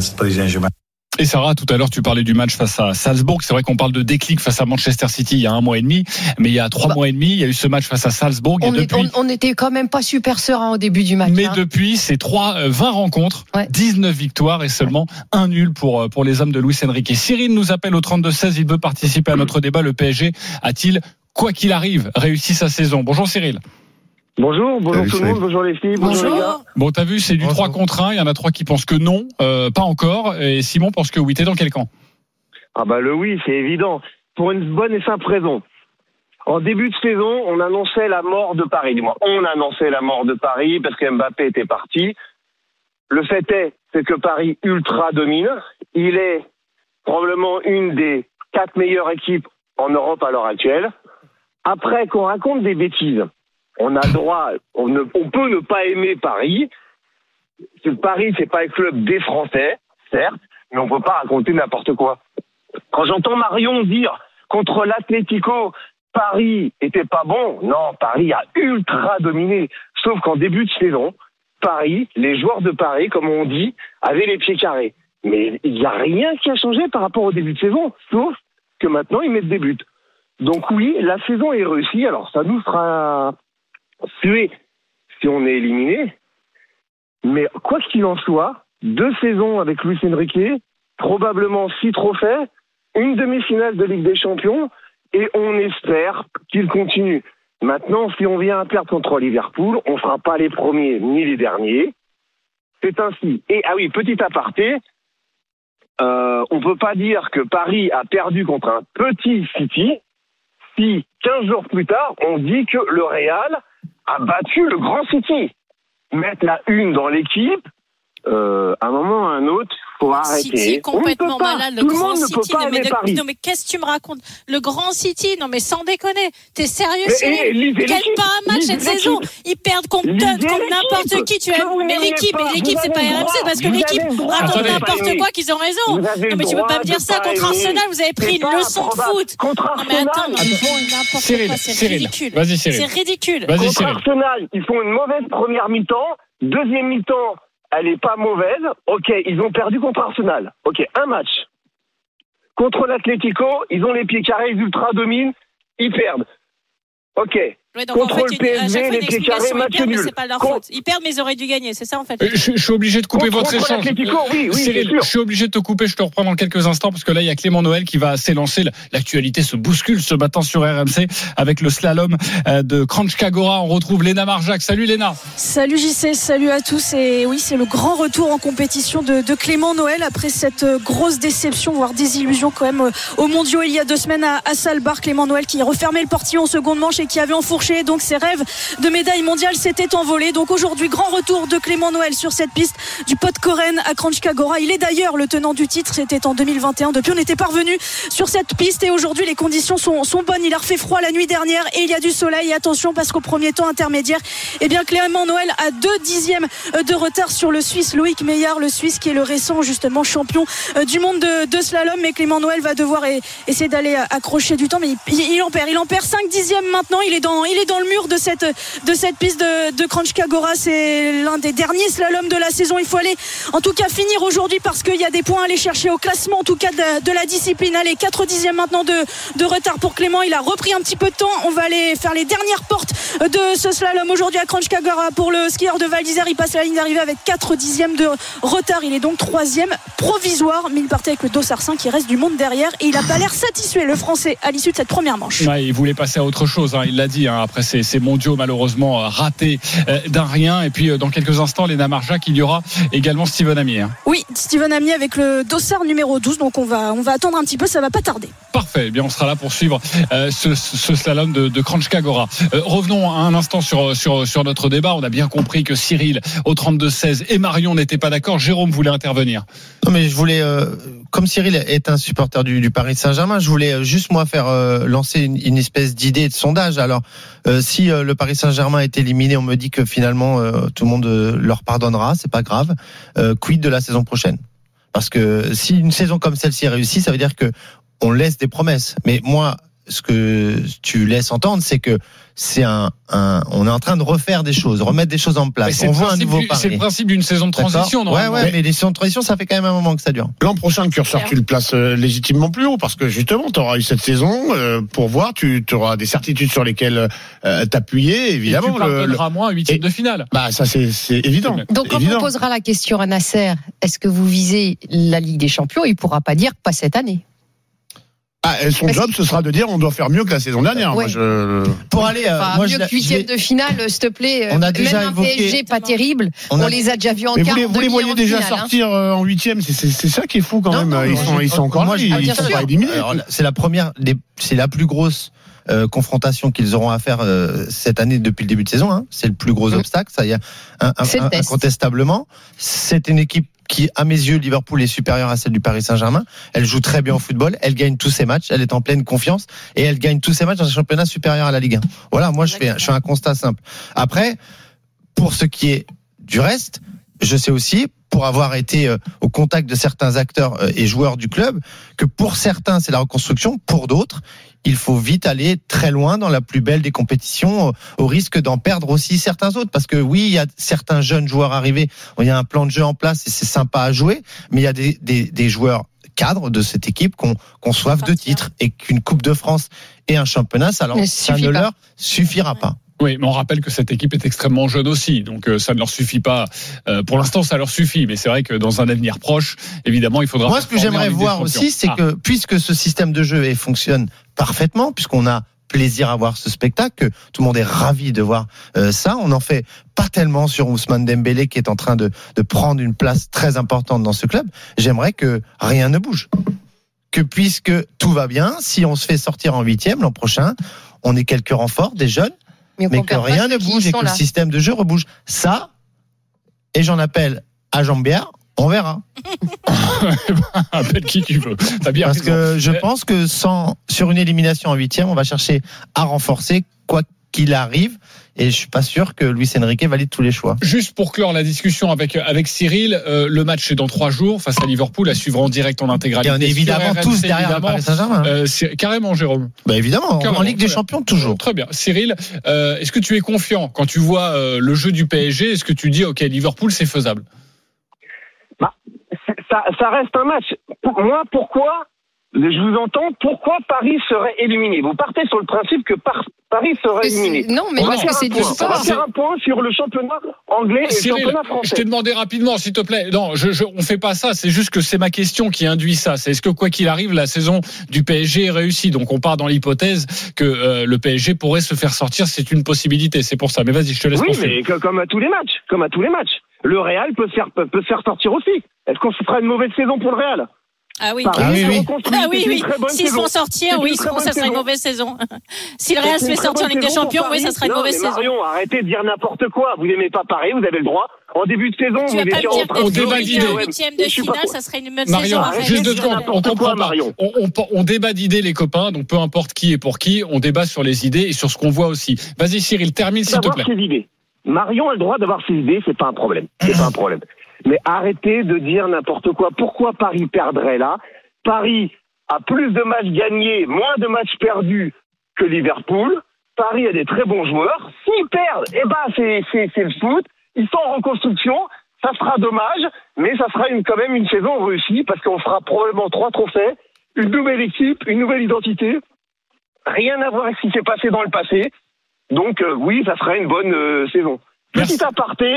Et Sarah, tout à l'heure, tu parlais du match face à Salzbourg. C'est vrai qu'on parle de déclic face à Manchester City il y a un mois et demi, mais il y a trois bah, mois et demi, il y a eu ce match face à Salzbourg. On, et est, depuis... on, on était quand même pas super serein au début du match. Mais hein. depuis, c'est trois, euh, vingt rencontres, ouais. dix-neuf victoires et seulement ouais. un nul pour, pour les hommes de Luis Enrique. Cyril nous appelle au trente-deux seize, il veut participer à notre débat. Le P S G a-t-il, quoi qu'il arrive, réussi sa saison? Bonjour Cyril. Bonjour, bonjour tout le monde, bonjour les filles, bonjour, bonjour les gars. Bon, t'as vu, c'est du bonjour. trois contre un, il y en a trois qui pensent que non, euh, pas encore, et Simon pense que oui. T'es dans quel camp? Ah bah le oui, c'est évident, pour une bonne et simple raison. En début de saison, on annonçait la mort de Paris, du moins on annonçait la mort de Paris parce que Mbappé était parti. Le fait est, c'est que Paris ultra domine, il est probablement une des quatre meilleures équipes en Europe à l'heure actuelle. Après qu'on raconte des bêtises, on a droit, on, ne, on peut ne pas aimer Paris. Paris, c'est pas le club des Français, certes, mais on peut pas raconter n'importe quoi. Quand j'entends Marion dire contre l'Atlético, Paris était pas bon, non, Paris a ultra dominé. Sauf qu'en début de saison, Paris, les joueurs de Paris, comme on dit, avaient les pieds carrés. Mais il n'y a rien qui a changé par rapport au début de saison, sauf que maintenant ils mettent des buts. Donc oui, la saison est réussie. Alors ça nous fera suer si on est éliminé, mais quoi qu'il en soit, deux saisons avec Luis Enrique, probablement six trophées, une demi-finale de Ligue des Champions, et on espère qu'il continue. Maintenant, si on vient à perdre contre Liverpool, on ne sera pas les premiers ni les derniers. C'est ainsi. Et ah oui, petit aparté, euh, on ne peut pas dire que Paris a perdu contre un petit City si quinze jours plus tard, on dit que le Real a battu le grand City. Mettre la une dans l'équipe, euh, à un moment ou à un autre, Faut arrêter. City complètement malade, le Tout le grand monde ne City. peut pas Non mais, aimer de- Paris. non mais qu'est-ce que tu me racontes? Le grand City, non mais sans déconner. T'es sérieux, Mais, Cyril? eh, lisez Quel l'équipe. pas un match Lisez cette saison? l'équipe. Ils perdent contre Lisez Todd, contre l'équipe. n'importe qui. Tu Que as, vous mais n'aimez l'équipe, pas, mais l'équipe vous c'est pas avez le R M C droit. parce que Vous l'équipe avez le droit raconte de pas n'importe aimer. quoi qu'ils ont raison. Vous avez Non le mais tu peux droit pas me dire de ça pas contre aimer. Arsenal. Vous avez pris C'est une pas leçon de improbable. foot. Contre Non mais attends, Arsenal, ils font n'importe Cyril, quoi. C'est Cyril. ridicule. Vas-y, Cyril. C'est ridicule. Vas-y, Contre Cyril. Arsenal, ils font une mauvaise première mi-temps. Deuxième mi-temps, elle est pas mauvaise. Ok, ils ont perdu contre Arsenal. Ok, un match. Contre l'Atlético, ils ont les pieds carrés, ils ultra dominent, ils perdent. Ok. Ouais, donc Contre en fait, le une- à P S chaque G, fois, les une pieds carrés, explication, ils match perdent, mais nul. c'est pas leur Contre- faute. Ils perdent, mais ils auraient dû gagner. C'est ça en fait. Euh, Je, je suis obligé de couper Contre- votre contre échange. l'Atlético, oui, oui, Cyril, c'est sûr. je suis obligé de te couper, je te reprends dans quelques instants parce que là il y a Clément Noël qui va s'élancer. L'actualité se bouscule ce matin sur R M C avec le slalom euh, de Kranjska Gora. On retrouve Léna Marjac. Salut Léna. Salut J C, salut à tous. Et oui, c'est le grand retour en compétition de, de Clément Noël après cette grosse déception, voire désillusion quand même aux mondiaux il y a deux semaines à, à Salbar. Clément Noël qui refermait le portillon en seconde manche et qui avait enfourché donc ses rêves de médaille mondiale s'étaient envolés. Donc aujourd'hui, grand retour de Clément Noël sur cette piste du Podkoren à Kranjska Gora. Il est d'ailleurs le tenant du titre, c'était en deux mille vingt et un. Depuis, on était parvenu sur cette piste et aujourd'hui, les conditions sont, sont bonnes. Il a refait froid la nuit dernière et il y a du soleil. Et attention parce qu'au premier temps intermédiaire, eh bien Clément Noël a deux dixièmes de retard sur le Suisse Loïc Meillard, le Suisse qui est le récent justement champion du monde de, de slalom. Mais Clément Noël va devoir e- essayer d'aller accrocher du temps, mais il, il, il en perd. Il en perd cinq dixièmes maintenant. Il est dans, il est dans le mur de cette, de cette piste de, de Kranjska Gora. C'est l'un des derniers slaloms de la saison. Il faut aller en tout cas finir aujourd'hui parce qu'il y a des points à aller chercher au classement en tout cas de, de la discipline. Allez, quatre dixièmes maintenant de, de retard pour Clément. Il a repris un petit peu de temps. On va aller faire les dernières portes de ce slalom aujourd'hui à Kranjska Gora pour le skieur de Val d'Isère. Il passe la ligne d'arrivée avec quatre dixièmes de retard. Il est donc troisième provisoire, mais il partait avec le Dossardsin qui reste du monde derrière et il n'a pas l'air satisfait, le Français, à l'issue de cette première manche. Ouais, il voulait passer à autre chose, hein, il l'a dit, hein, après ces, ces mondiaux malheureusement ratés euh, d'un rien. Et puis euh, dans quelques instants, Léna Marjac, il y aura également Steven Amier. Hein. Oui, Steven Amier avec le Dossard numéro douze, donc on va, on va attendre un petit peu, ça va pas tarder. Parfait, eh bien on sera là pour suivre euh, ce, ce slalom de, de Kranjska Gora. Euh, revenons un instant sur, sur, sur notre débat. On a bien compris que Cyril au trente-deux seize et Marion n'étaient pas d'accord. Jérôme voulait intervenir. Non mais je voulais, euh, comme Cyril est un supporter du, du Paris Saint-Germain, je voulais juste moi faire euh, lancer une, une espèce d'idée de sondage. Alors euh, si euh, le Paris Saint-Germain est éliminé, on me dit que finalement euh, tout le monde euh, leur pardonnera, c'est pas grave. Euh, quid de la saison prochaine? Parce que si une saison comme celle-ci réussit, ça veut dire que on laisse des promesses. Mais moi, ce que tu laisses entendre, c'est que c'est un, un, on est en train de refaire des choses, remettre des choses en place. On voit un nouveau Paris. C'est le principe d'une saison de transition, non? Ouais, ouais, mais, mais les saisons de transition, ça fait quand même un moment que ça dure. L'an prochain, le curseur, tu le places euh, légitimement plus haut, parce que justement, tu auras eu cette saison euh, pour voir, tu auras des certitudes sur lesquelles euh, t'appuyer, évidemment. Et tu pardonneras moins à huitième de finale. Bah ça, c'est, c'est évident. Donc quand évident. on posera la question à Nasser, est-ce que vous visez la Ligue des Champions, il pourra pas dire pas cette année. Ah, son Parce job, ce sera de dire on doit faire mieux que la saison dernière. Ouais. Moi, je... Pour aller, euh, Enfin, moi, mieux je, que huitième je- de finale, s'il te plaît. On a Même déjà un évoqué- P S G pas terrible. On, On a- les a déjà vus en Mais vous quart, les, vous les demi, voyez en déjà finale, hein. sortir euh, en huitième, c'est, c'est, c'est ça qui est fou quand Non, même. non, ils non, sont, je- ils sont encore moi, là, je- ils, ah, bien sont sûr. pas éliminés. Alors, c'est la première, des- c'est la plus grosse euh, confrontation qu'ils auront à faire euh, cette année depuis le début de saison. Hein. C'est le plus gros Mmh. obstacle, ça y a un, un, C'est le un- test. incontestablement. C'est une équipe qui, à mes yeux, Liverpool est supérieure à celle du Paris Saint-Germain. Elle joue très bien au football, elle gagne tous ses matchs, elle est en pleine confiance et elle gagne tous ses matchs dans un championnat supérieur à la Ligue un. Voilà, moi je fais, je fais un constat simple. Après, pour ce qui est du reste, je sais aussi, pour avoir été euh, au contact de certains acteurs euh, et joueurs du club, que pour certains c'est la reconstruction, pour d'autres il faut vite aller très loin dans la plus belle des compétitions, euh, au risque d'en perdre aussi certains autres. Parce que oui, il y a certains jeunes joueurs arrivés, il y a un plan de jeu en place et c'est sympa à jouer, mais il y a des, des, des joueurs cadres de cette équipe qu'on qu'on soif de titres et qu'une Coupe de France et un championnat, ça, leur, Ne ça suffit ne pas. leur suffira pas. Oui, mais on rappelle que cette équipe est extrêmement jeune aussi, donc euh, ça ne leur suffit pas. Euh, pour l'instant, ça leur suffit, mais c'est vrai que dans un avenir proche, évidemment, il faudra. Moi, ce que j'aimerais voir aussi, c'est ah. que puisque ce système de jeu et fonctionne parfaitement, puisqu'on a plaisir à voir ce spectacle, que tout le monde est ravi de voir euh, ça. On n'en fait pas tellement sur Ousmane Dembélé qui est en train de, de prendre une place très importante dans ce club. J'aimerais que rien ne bouge. Que puisque tout va bien, si on se fait sortir en huitième l'an prochain, on ait quelques renforts, des jeunes, Mais, mais qu'on que perd pas rien ceux ne qui bouge et sont que le là. système de jeu rebouge. Ça, et j'en appelle à Jean-Pierre, On verra. Appelle qui tu veux. T'as bien Parce raison. que je pense que sans, sur une élimination en huitième, on va chercher à renforcer quoi qu'il arrive. Et je suis pas sûr que Luis Enrique valide tous les choix. Juste pour clore la discussion avec avec Cyril, euh, le match est dans trois jours face à Liverpool, à suivre en direct en intégralité. Et on est évidemment R M C, tous derrière le Paris Saint-Germain. Euh, c'est, carrément, Jérôme. Bah évidemment, Carrément, en Ligue des Champions toujours. Très bien, Cyril. Euh, est-ce que tu es confiant quand tu vois euh, le jeu du P S G? Est-ce que tu dis ok, Liverpool, c'est faisable? Bah, ça, ça reste un match. Pour moi, pourquoi? Je vous entends. Pourquoi Paris serait éliminé? Vous partez sur le principe que par, Paris serait éliminé. Non, mais parce que c'est du sport. On va faire un point sur le championnat anglais et Cyril, le championnat français. je t'ai demandé rapidement, s'il te plaît. Non, je, je, on fait pas ça. C'est juste que c'est ma question qui induit ça. C'est est-ce que quoi qu'il arrive, la saison du P S G est réussie? Donc on part dans l'hypothèse que euh, le P S G pourrait se faire sortir. C'est une possibilité. C'est pour ça. Mais vas-y, je te laisse. Oui, poursuivre. mais comme à tous les matchs, comme à tous les matchs, le Real peut se faire peut, peut se faire sortir aussi. Est-ce qu'on se fera une mauvaise saison pour le Real? Ah oui, Paris, ah oui, oui. ah oui, oui. S'ils se font saison. sortir, oui, ça sera une mauvaise saison. Si le Real se fait sortir en Ligue des Champions, oui, ça sera une non, mauvaise mais saison. Marion, arrêtez de dire n'importe quoi. Vous n'aimez pas Paris, vous avez le droit. En début de saison, Tu vous vas pas étiez me dire en train on que débat d'idées. en huitième de finale, ça serait une bonne saison. Marion, Arrête. juste deux secondes, on comprend pas. Marion. On, on, on débat d'idées, les copains, donc peu importe qui est pour qui, on débat sur les idées et sur ce qu'on voit aussi. Vas-y, Cyril, termine s'il te D'avoir plaît. ses idées. Marion a le droit d'avoir ses idées, c'est pas un problème. C'est pas un problème. Mais arrêtez de dire n'importe quoi. Pourquoi Paris perdrait là? Paris a plus de matchs gagnés, moins de matchs perdus que Liverpool. Paris a des très bons joueurs. S'ils perdent, eh ben c'est, c'est, c'est le foot. Ils sont en reconstruction. Ça sera dommage, mais ça sera une, quand même une saison réussie parce qu'on fera probablement trois trophées, une nouvelle équipe, une nouvelle identité. Rien à voir avec ce qui s'est passé dans le passé. Donc euh, oui, ça sera une bonne euh, saison. Merci. Petit aparté.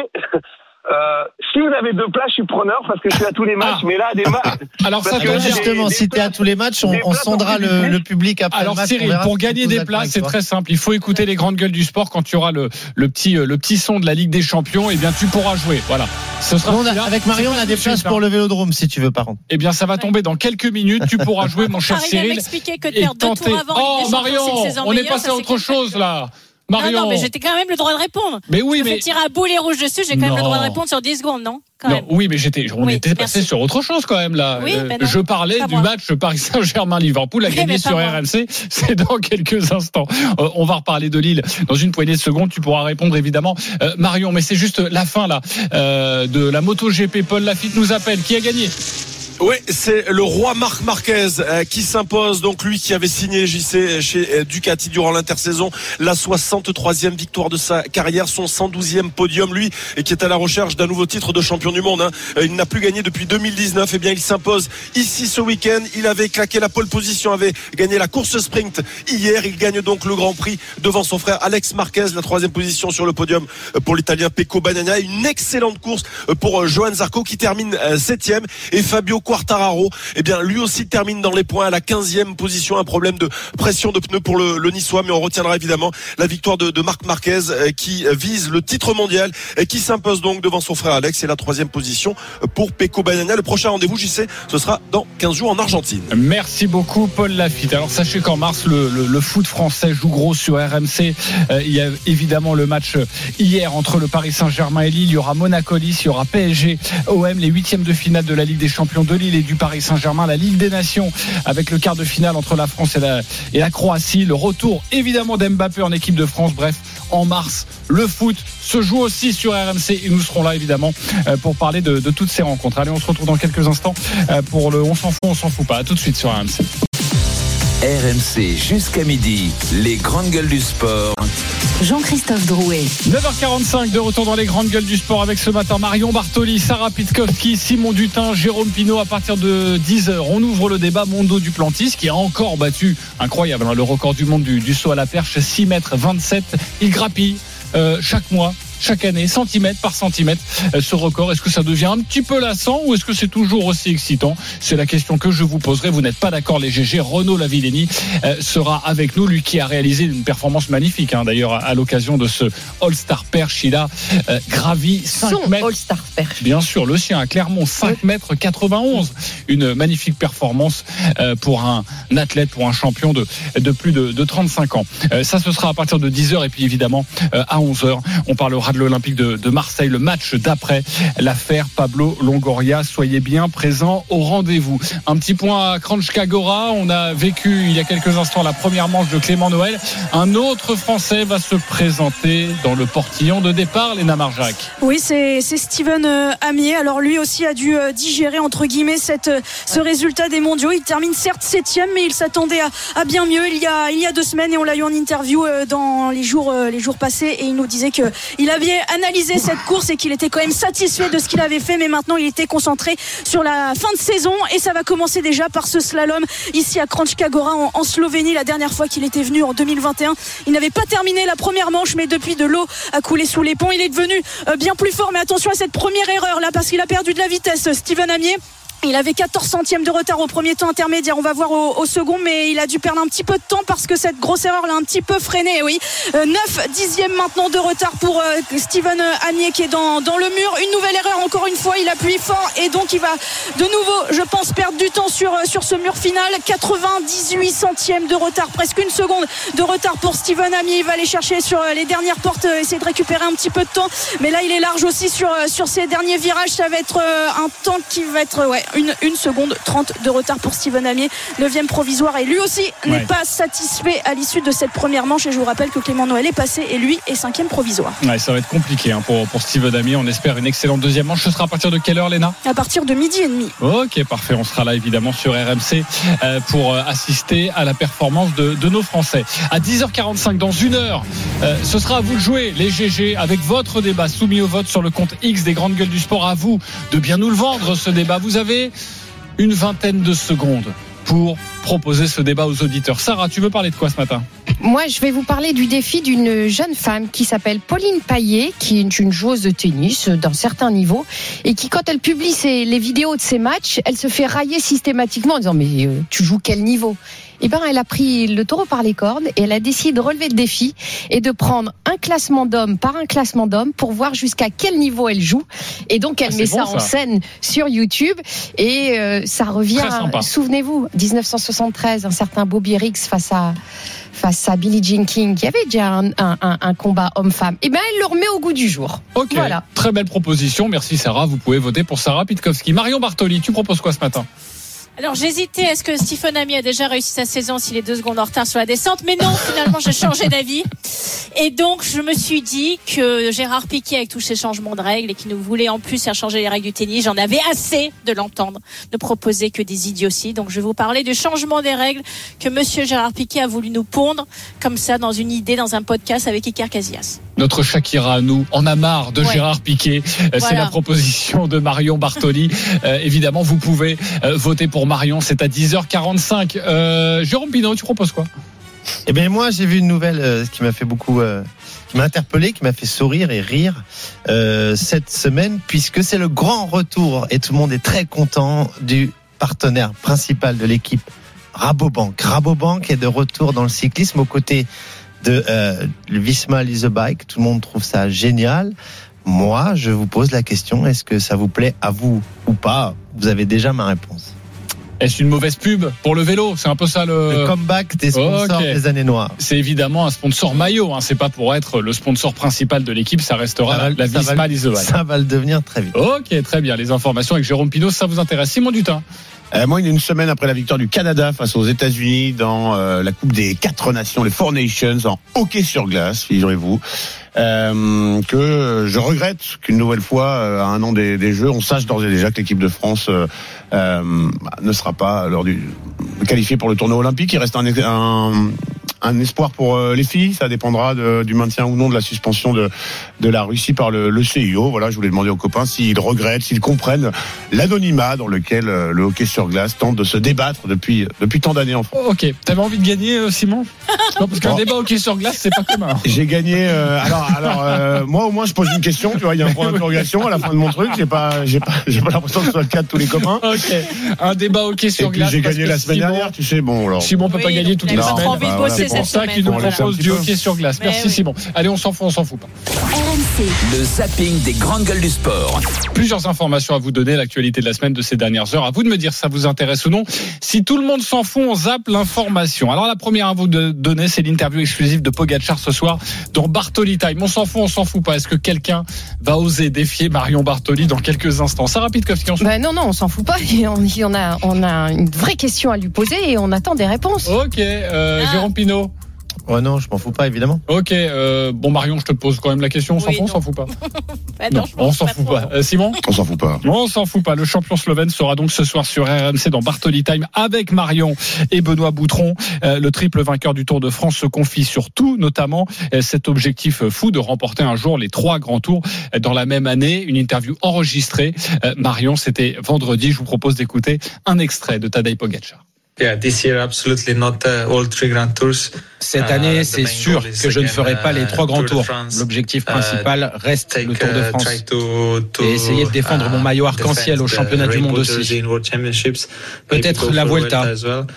Euh, si vous avez deux places, je suis preneur parce que je suis à tous les matchs, Ah. mais là, des matchs. Alors ça, Alors justement, si tu es à tous les matchs, on, on sondera le, le public après Alors le match. Cyril, pour gagner des places, c'est très simple. Il faut écouter les grandes gueules du sport quand tu auras le, le petit le petit son de la Ligue des Champions. Et bien tu pourras jouer. Voilà. Ce sera on a, avec Marion, on a des places pour le Vélodrome si tu veux, par contre. Eh bien, ça va tomber dans quelques minutes. Tu pourras jouer, mon cher Paris Cyril. m'expliquer que de et perdre deux tenter. tours avant Oh Ligue des Champions, Marion, c'est une saison on est meilleure, passé ça, à c'est autre chose là. Marion. Non, non, mais j'ai quand même le droit de répondre. Mais oui, je mais fais tirer à boulet rouge dessus, j'ai quand Non. même le droit de répondre sur dix secondes, non, quand non, même. oui, mais j'étais, on Oui, était passé merci. sur autre chose quand même là. Oui, Euh, mais non, je parlais pas du moi. match Paris Saint-Germain-Liverpool à Oui, gagner mais pas sur moi. R M C. C'est dans quelques instants. Euh, on va reparler de Lille dans une poignée de secondes. Tu pourras répondre évidemment, euh, Marion. Mais c'est juste la fin là euh, de la MotoGP. Paul Lafitte nous appelle. Qui a gagné? Oui, c'est le roi Marc Marquez euh, qui s'impose. Donc lui qui avait signé J C chez euh, Ducati durant l'intersaison, la soixante-troisième victoire de sa carrière, son cent douzième podium. Lui et qui est à la recherche d'un nouveau titre de champion du monde. Hein. Euh, il n'a plus gagné depuis deux mille dix-neuf. Eh bien, il s'impose ici ce week-end. Il avait claqué la pole position, avait gagné la course sprint hier. Il gagne donc le Grand Prix devant son frère Alex Marquez, la troisième position sur le podium pour l'Italien Pecco Bagnaia. Une excellente course pour Johan Zarco qui termine septième et Fabio Quartararo, eh bien, lui aussi termine dans les points à la quinzième position. Un problème de pression de pneus pour le, le Niçois, mais on retiendra évidemment la victoire de, de Marc Marquez euh, qui vise le titre mondial et qui s'impose donc devant son frère Alex. Et la troisième position pour Pecco Bagnaia. Le prochain rendez-vous, j'y sais, ce sera dans quinze jours en Argentine. Merci beaucoup, Paul Lafitte. Alors, sachez qu'en mars, le, le, le foot français joue gros sur R M C. Euh, il y a évidemment le match hier entre le Paris Saint-Germain et Lille. Il y aura Monaco-Nice, il y aura P S G, O M, les huitièmes de finale de la Ligue des Champions de Lille et du Paris Saint-Germain, la Ligue des Nations avec le quart de finale entre la France et la, et la Croatie, le retour évidemment d'Mbappé en équipe de France. Bref, en mars, le foot se joue aussi sur R M C et nous serons là évidemment pour parler de, de toutes ces rencontres. Allez, on se retrouve dans quelques instants pour le On s'en fout, on s'en fout pas. À tout de suite sur R M C. R M C jusqu'à midi, les grandes gueules du sport. Jean-Christophe Drouet. neuf heures quarante-cinq de retour dans les grandes gueules du sport avec ce matin Marion Bartoli, Sarah Pitkowski, Simon Dutin, Jérôme Pinault. À partir de dix heures, on ouvre le débat Mondo Duplantis qui a encore battu, incroyable, hein, le record du monde du, du saut à la perche, six mètres vingt-sept. Il grappille euh, chaque mois, chaque année, centimètre par centimètre, euh, ce record. Est-ce que ça devient un petit peu lassant ou est-ce que c'est toujours aussi excitant? C'est la question que je vous poserai. Vous n'êtes pas d'accord, les G G. Renaud Lavillenie euh, sera avec nous, lui qui a réalisé une performance magnifique, hein, d'ailleurs, à, à l'occasion de ce All-Star Perche. Il a euh, gravi cinq Son mètres. All-Star Perche. Bien sûr, le sien à Clermont, cinq mètres quatre-vingt-onze. Une magnifique performance euh, pour un athlète, pour un champion de, de plus de, de trente-cinq ans. Euh, ça, ce sera à partir de dix heures et puis évidemment euh, à onze heures, on parlera de l'Olympique de, de Marseille, le match d'après l'affaire Pablo Longoria. Soyez bien présents au rendez-vous. Un petit point à Kranjska-Gora. On a vécu il y a quelques instants la première manche de Clément Noël. Un autre Français va se présenter dans le portillon de départ, Léna Marjac. Oui, c'est, c'est Steven Amier. Alors lui aussi a dû digérer entre guillemets cette, ce résultat des mondiaux. Il termine certes septième, mais il s'attendait à, à bien mieux il y, a, il y a deux semaines et on l'a eu en interview dans les jours, les jours passés et il nous disait qu'il avait analysé cette course et qu'il était quand même satisfait de ce qu'il avait fait, mais maintenant il était concentré sur la fin de saison et ça va commencer déjà par ce slalom ici à Kranjska-Gora en, en Slovénie. La dernière fois qu'il était venu en deux mille vingt et un, il n'avait pas terminé la première manche, mais depuis de l'eau a coulé sous les ponts. Il est devenu bien plus fort, mais attention à cette première erreur là parce qu'il a perdu de la vitesse. Steven Amier, il avait quatorze centièmes de retard au premier temps intermédiaire. On va voir au, au second, mais il a dû perdre un petit peu de temps parce que cette grosse erreur l'a un petit peu freiné. Oui, euh, neuf dixièmes maintenant de retard pour euh, Steven Amier qui est dans, dans le mur. Une nouvelle erreur, encore une fois, il appuie fort et donc il va de nouveau, je pense, perdre du temps sur, sur ce mur final. quatre-vingt-dix-huit centièmes de retard, presque une seconde de retard pour Steven Amier. Il va aller chercher sur les dernières portes, essayer de récupérer un petit peu de temps. Mais là, il est large aussi sur, sur ses derniers virages. Ça va être un temps qui va être... Ouais, Une, une seconde trente de retard pour Steven Amier, neuvième provisoire, et lui aussi n'est ouais. pas satisfait à l'issue de cette première manche. Et je vous rappelle que Clément Noël est passé et lui est cinquième provisoire. Ouais, ça va être compliqué hein, pour, pour Steven Amier. On espère une excellente deuxième manche. Ce sera à partir de quelle heure, Léna ? À partir de midi et demi. Ok, parfait. On sera là évidemment sur R M C euh, pour assister à la performance de, de nos Français. À dix heures quarante-cinq, dans une heure, euh, ce sera à vous de jouer les G G avec votre débat soumis au vote sur le compte X des Grandes Gueules du Sport. À vous de bien nous le vendre, ce débat. Vous avez une vingtaine de secondes pour proposer ce débat aux auditeurs. Sarah, tu veux parler de quoi ce matin ? Moi, je vais vous parler du défi d'une jeune femme qui s'appelle Pauline Paillet, qui est une joueuse de tennis d'un certain niveau et qui, quand elle publie ses, les vidéos de ses matchs, elle se fait railler systématiquement en disant « Mais euh, tu joues quel niveau ?» Eh ben, elle a pris le taureau par les cornes et elle a décidé de relever le défi et de prendre un classement d'hommes par un classement d'hommes pour voir jusqu'à quel niveau elle joue. Et donc, elle ah, met ça, ça en scène sur YouTube et euh, ça revient. Souvenez-vous, dix-neuf cent soixante-treize, un certain Bobby Riggs face à face à Billie Jean King, qui avait déjà un, un, un combat homme-femme. Et ben, elle le remet au goût du jour. Ok. Voilà. Très belle proposition. Merci Sarah. Vous pouvez voter pour Sarah Pitkowski. Marion Bartoli, tu proposes quoi ce matin ? Alors j'hésitais, est-ce que Steven Amier a déjà réussi sa saison s'il est deux secondes en retard sur la descente ? Mais non, finalement j'ai changé d'avis. Et donc je me suis dit que Gérard Piquet, avec tous ces changements de règles et qui nous voulait en plus faire changer les règles du tennis, j'en avais assez de l'entendre ne proposer que des idioties. Donc je vais vous parler du changement des règles que monsieur Gérard Piquet a voulu nous pondre comme ça dans une idée, dans un podcast avec Iker Casillas. Notre Shakira à nous en a marre de ouais. Gérard Piquet. Voilà. C'est la proposition de Marion Bartoli. euh, évidemment, vous pouvez euh, voter pour Marion. C'est à dix heures quarante-cinq. Euh, Jérôme Pinault, tu proposes quoi ? Eh bien, moi, j'ai vu une nouvelle euh, qui m'a fait beaucoup, euh, qui m'a interpellé, qui m'a fait sourire et rire euh, cette semaine, puisque c'est le grand retour et tout le monde est très content du partenaire principal de l'équipe, Rabobank. Rabobank est de retour dans le cyclisme aux côtés de euh, le Visma Lease a Bike. Tout le monde trouve ça génial. Moi, je vous pose la question, est-ce que ça vous plaît à vous ou pas ? Vous avez déjà ma réponse. Est-ce une mauvaise pub pour le vélo ? C'est un peu ça le... Le comeback des sponsors okay. des années noires. C'est évidemment un sponsor maillot, hein. C'est pas pour être le sponsor principal de l'équipe, ça restera ça va, la Visma Lease a Bike. Ça va le devenir très vite. Ok, très bien. Les informations avec Jérôme Pinault, ça vous intéresse ? Simon Dutin. Euh, moi, il y a une semaine après la victoire du Canada face aux États-Unis dans euh, la Coupe des quatre nations, les Four Nations, en hockey sur glace, figurez-vous, euh, que je regrette qu'une nouvelle fois, euh, à un an des, des Jeux, on sache d'ores et déjà que l'équipe de France euh, euh, ne sera pas lors du qualifiée pour le tournoi olympique. Il reste un, un, un espoir pour euh, les filles. Ça dépendra de, du maintien ou non de la suspension de, de la Russie par le, le C I O. Voilà, je voulais demander aux copains s'ils regrettent, s'ils comprennent l'anonymat dans lequel euh, le hockey sur glace tente de se débattre depuis, depuis tant d'années en France. Ok, t'avais envie de gagner, euh, Simon ? Non, parce qu'un bon. débat hockey sur glace, c'est pas commun. J'ai gagné. Euh, alors, alors euh, moi au moins, je pose une question. Tu vois, il y a un point d'interrogation à la fin de mon truc. J'ai pas, j'ai pas, j'ai pas l'impression que ce soit le cas de tous les copains. Ok, un débat hockey sur Et puis, glace. j'ai gagné la semaine Simon, dernière. Tu sais, bon, alors. Simon peut oui, pas gagner toutes les semaines. Envie de bosser pour ça qu'il nous propose du hockey sur glace. Mais Merci oui. Simon. Allez, on s'en fout, on s'en fout pas. R M C. Le zapping des grandes gueules du sport. Plusieurs informations à vous donner, l'actualité de la semaine de ces dernières heures. À vous de me dire si ça vous intéresse ou non. Si tout le monde s'en fout, on zappe l'information. Alors la première à vous de donner, c'est l'interview exclusive de Pogacar ce soir dans Bartoli Time. On s'en fout, on s'en fout pas. Est-ce que quelqu'un va oser défier Marion Bartoli dans quelques instants? Sarah Pitkowski, on s'en fout. Ben non, non, on s'en fout pas. On, on, a, on a une vraie question à lui poser et on attend des réponses. Ok, euh, Ah. Jérôme Pinault. Ouais, non, je m'en fous pas, évidemment. Ok, euh, bon Marion, je te pose quand même la question. On s'en Oui, fout, on non. s'en fout pas. Bah non, je on pense s'en pas fout trop. pas. Euh, Simon? On s'en fout pas. Non, on s'en fout pas. Le champion slovène sera donc ce soir sur R M C dans Bartoli Time avec Marion et Benoît Boutron. Euh, le triple vainqueur du Tour de France se confie sur tout, notamment euh, cet objectif fou de remporter un jour les trois grands tours euh, dans la même année. Une interview enregistrée. Euh, Marion, c'était vendredi. Je vous propose d'écouter un extrait de Tadej Pogacar. Cette année, c'est sûr que je ne ferai pas les trois grands tours. L'objectif principal reste le Tour de France. Et essayer de défendre mon maillot arc-en-ciel au championnat du monde aussi. Peut-être la Vuelta.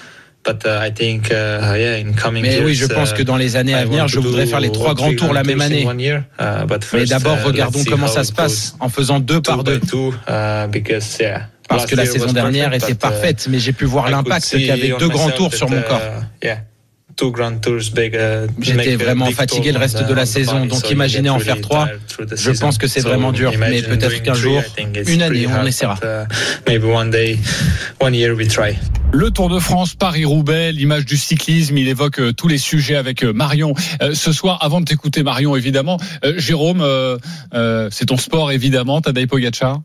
Mais oui, je pense que dans les années à venir, je voudrais faire les trois grands tours la même année. Mais d'abord, regardons comment ça se passe en faisant deux par deux. Parce que la saison dernière était parfaite, mais j'ai pu voir l'impact qu'avait deux grands tours sur mon corps. J'étais vraiment fatigué le reste de la saison, donc imaginez en faire trois. Je pense que c'est vraiment dur, mais peut-être qu'un jour, une année, on essaiera. Le Tour de France, Paris-Roubaix, l'image du cyclisme, il évoque euh, tous les sujets avec euh, Marion. Euh, ce soir, avant de t'écouter Marion, évidemment, euh, Jérôme, euh, euh, c'est ton sport, évidemment, Tadej Pogacar.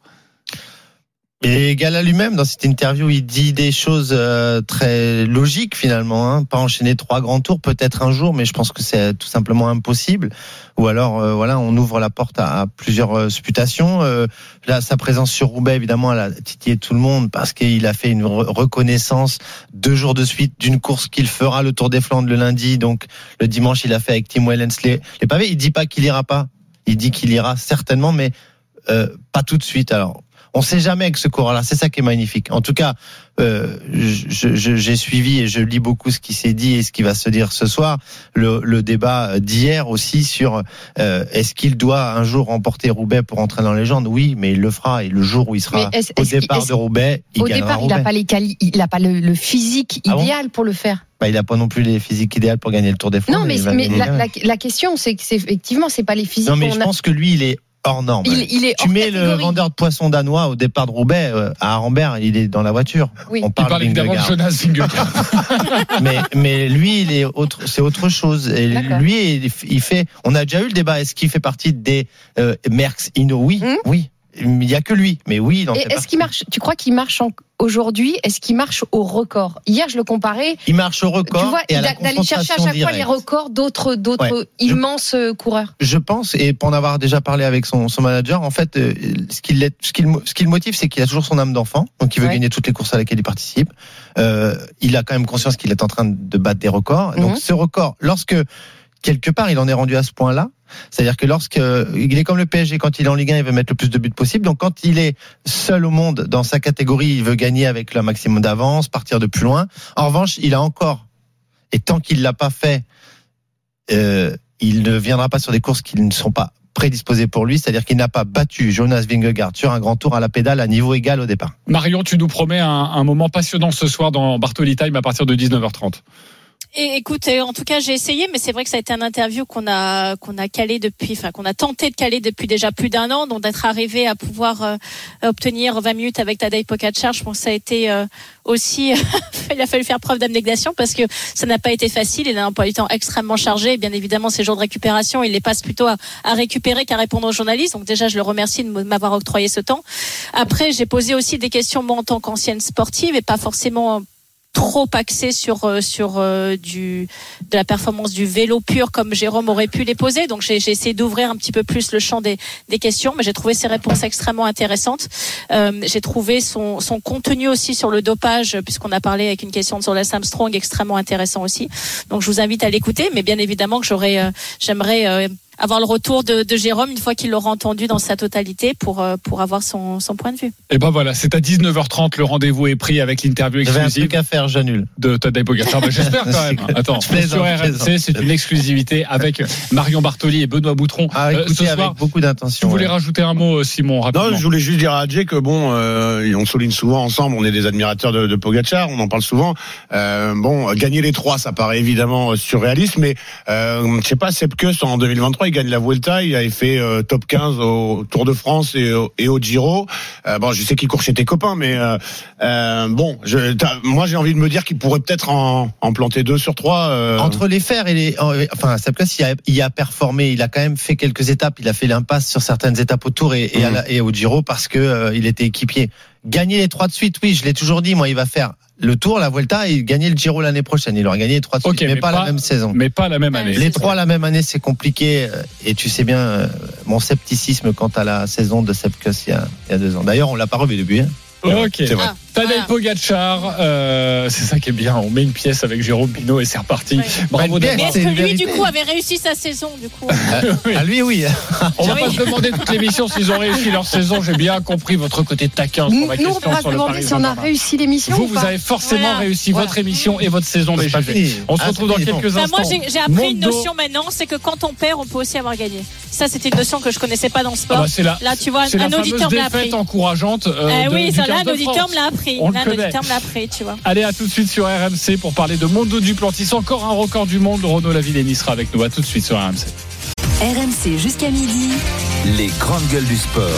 Il est égal à lui-même dans cette interview. Il dit des choses euh, très logiques finalement. Hein. Pas enchaîner trois grands tours, peut-être un jour, mais je pense que c'est tout simplement impossible. Ou alors, euh, voilà, on ouvre la porte à, à plusieurs euh, supputations. Euh, là, sa présence sur Roubaix, évidemment, elle a titillé tout le monde parce qu'il a fait une re- reconnaissance deux jours de suite d'une course qu'il fera le Tour des Flandres le lundi. Donc le dimanche, il a fait avec Tim Wellens les, les pavés. Il dit pas qu'il ira pas. Il dit qu'il ira certainement, mais euh, pas tout de suite. Alors. On sait jamais avec ce coureur-là, c'est ça qui est magnifique. En tout cas, euh, je, je, j'ai suivi et je lis beaucoup ce qui s'est dit et ce qui va se dire ce soir. Le, le débat d'hier aussi sur euh, est-ce qu'il doit un jour remporter Roubaix pour entrer dans la légende? Oui, mais il le fera. Et le jour où il sera est-ce, au est-ce, départ est-ce, de Roubaix, il au gagnera départ, Roubaix. il n'a pas les quali- il n'a pas le, le physique Ah bon idéal pour le faire. Bah, il n'a pas non plus les physiques idéales pour gagner le Tour des Flandres. Non, mais, il va mais gagner la, là. la, la question, c'est que c'est effectivement, c'est pas les physiques. Non, mais qu'on je a- pense que lui, il est hors norme. Il, il est Tu hors mets le catégorie. vendeur de poissons danois au départ de Roubaix euh, à Arambert, il est dans la voiture. Oui. On Il parle, parle évidemment de Vingegaard. Jonas Vingegaard. mais mais lui il est autre, c'est autre chose. Et D'accord. lui il, il fait. On a déjà eu le débat. Est-ce qu'il fait partie des euh, Merckx Hino? Oui, Hmm. oui. Il y a que lui, mais oui, il en Et fait est-ce partie. qu'il marche? Tu crois qu'il marche en- aujourd'hui? Est-ce qu'il marche au record? Hier, je le comparais. Il marche au record Tu vois, et à la d'aller chercher à confrontation chaque fois les directe. records d'autres, d'autres Ouais. immenses euh, coureurs. Je pense, et pour en avoir déjà parlé avec son, son manager, en fait, euh, ce qui, l'est- ce qui, le, ce qui le motive, c'est qu'il a toujours son âme d'enfant, donc il veut Ouais. gagner toutes les courses à laquelle il participe. Euh, il a quand même conscience qu'il est en train de battre des records. Donc Mhm. ce record, lorsque quelque part il en est rendu à ce point-là, c'est-à-dire que lorsque il est comme le P S G, quand il est en Ligue un, il veut mettre le plus de buts possible. Donc quand il est seul au monde dans sa catégorie, il veut gagner avec le maximum d'avance, partir de plus loin. En revanche, il a encore, et tant qu'il l'a pas fait, euh, il ne viendra pas sur des courses qui ne sont pas prédisposées pour lui, c'est-à-dire qu'il n'a pas battu Jonas Vingegaard sur un grand tour à la pédale à niveau égal au départ. Marion, tu nous promets un, un moment passionnant ce soir dans Bartoli Time à partir de dix-neuf heures trente. Et écoute, euh, en tout cas, j'ai essayé, mais c'est vrai que ça a été un interview qu'on a qu'on a calé depuis, enfin qu'on a tenté de caler depuis déjà plus d'un an, donc d'être arrivé à pouvoir euh, obtenir vingt minutes avec Tadej Pogacar, je pense que ça a été euh, aussi, il a fallu faire preuve d'abnégation parce que ça n'a pas été facile. Il a un emploi du temps extrêmement chargé. Bien évidemment, ses jours de récupération, il les passe plutôt à, à récupérer qu'à répondre aux journalistes. Donc déjà, je le remercie de m'avoir octroyé ce temps. Après, j'ai posé aussi des questions moi en tant qu'ancienne sportive et pas forcément trop axé sur euh, sur euh, du de la performance du vélo pur comme Jérôme aurait pu les poser. Donc j'ai, j'ai essayé d'ouvrir un petit peu plus le champ des des questions, mais j'ai trouvé ses réponses extrêmement intéressantes. Euh, j'ai trouvé son son contenu aussi sur le dopage, puisqu'on a parlé avec une question sur Lance Armstrong, extrêmement intéressant aussi. Donc je vous invite à l'écouter, mais bien évidemment que j'aurais euh, j'aimerais euh, avoir le retour de, de Jérôme une fois qu'il l'aura entendu dans sa totalité pour pour avoir son son point de vue. Et ben voilà, c'est à dix-neuf heures trente, le rendez-vous est pris avec l'interview exclusive. J'avais un truc à faire, j'annule. De Tadej Pogacar. Ben, j'espère quand même. Attends, sur R M C, c'est une exclusivité avec Marion Bartoli et Benoît Boutron. Ah, écoutez, euh, ce soir, avec beaucoup d'intention. Tu voulais ouais. rajouter un mot, Simon, rapidement? Non, je voulais juste dire à Adjé que bon, euh, on souligne souvent ensemble, on est des admirateurs de, de Pogacar, on en parle souvent. Euh, bon, gagner les trois, ça paraît évidemment surréaliste, mais euh, je sais pas, Sepkus en deux mille vingt-trois, il gagne la Vuelta, il avait fait euh, top quinze au Tour de France et au, et au Giro. Euh, bon, je sais qu'il court chez tes copains, mais euh, euh, bon, je, moi j'ai envie de me dire qu'il pourrait peut-être en, en planter deux sur trois. Euh... Entre les fers et les, enfin, Sepkus, il a, il a performé, il a quand même fait quelques étapes, il a fait l'impasse sur certaines étapes au Tour et, et, à la, et au Giro parce que euh, il était équipier. Gagner les trois de suite, oui, je l'ai toujours dit, moi, il va faire le Tour, la Vuelta et gagner le Giro l'année prochaine. Il aura gagné les trois de suite, okay, mais, mais pas, pas la même saison. Mais pas la même année. Les trois la même année, c'est compliqué. Et tu sais bien mon scepticisme quant à la saison de Sepkus il y a, il y a deux ans. D'ailleurs, on l'a pas revu depuis. Hein. Ok, c'est vrai. Ah, Tadej voilà. Pogacar, euh, c'est ça qui est bien. On met une pièce avec Jérôme Pinot et c'est reparti. Ouais. Bravo. Mais est-ce que lui, vérité. du coup, avait réussi sa saison, du coup? oui. À lui, oui. On va oui. pas se demander toute l'émission s'ils ont réussi leur saison. J'ai bien compris votre côté taquin sur ma Nous, question on va se sur le demander Paris si on a Saint-Germain. réussi l'émission. Vous, ou vous pas avez forcément Voilà. réussi Voilà. votre émission et votre saison B G G. On se Ah, retrouve dans fini, quelques Bah, instants. moi, j'ai, j'ai appris une Mondo. notion maintenant, c'est que quand on perd, on peut aussi avoir gagné. Ça, c'était une notion que je connaissais pas dans le sport. Ah bah, c'est la, Là, tu vois, c'est un la auditeur fameuse me l'a appris. défaite encourageante. Euh, Eh de, oui, du ça, là, quart un de auditeur France. me l'a appris. On le Là, un connaît. auditeur me l'a appris, tu vois. Allez, à tout de suite sur R M C pour parler de Mondo Duplantis. Encore un record du monde. Renaud Lavillenie sera avec nous. À tout de suite sur R M C. R M C jusqu'à midi. Les grandes gueules du sport.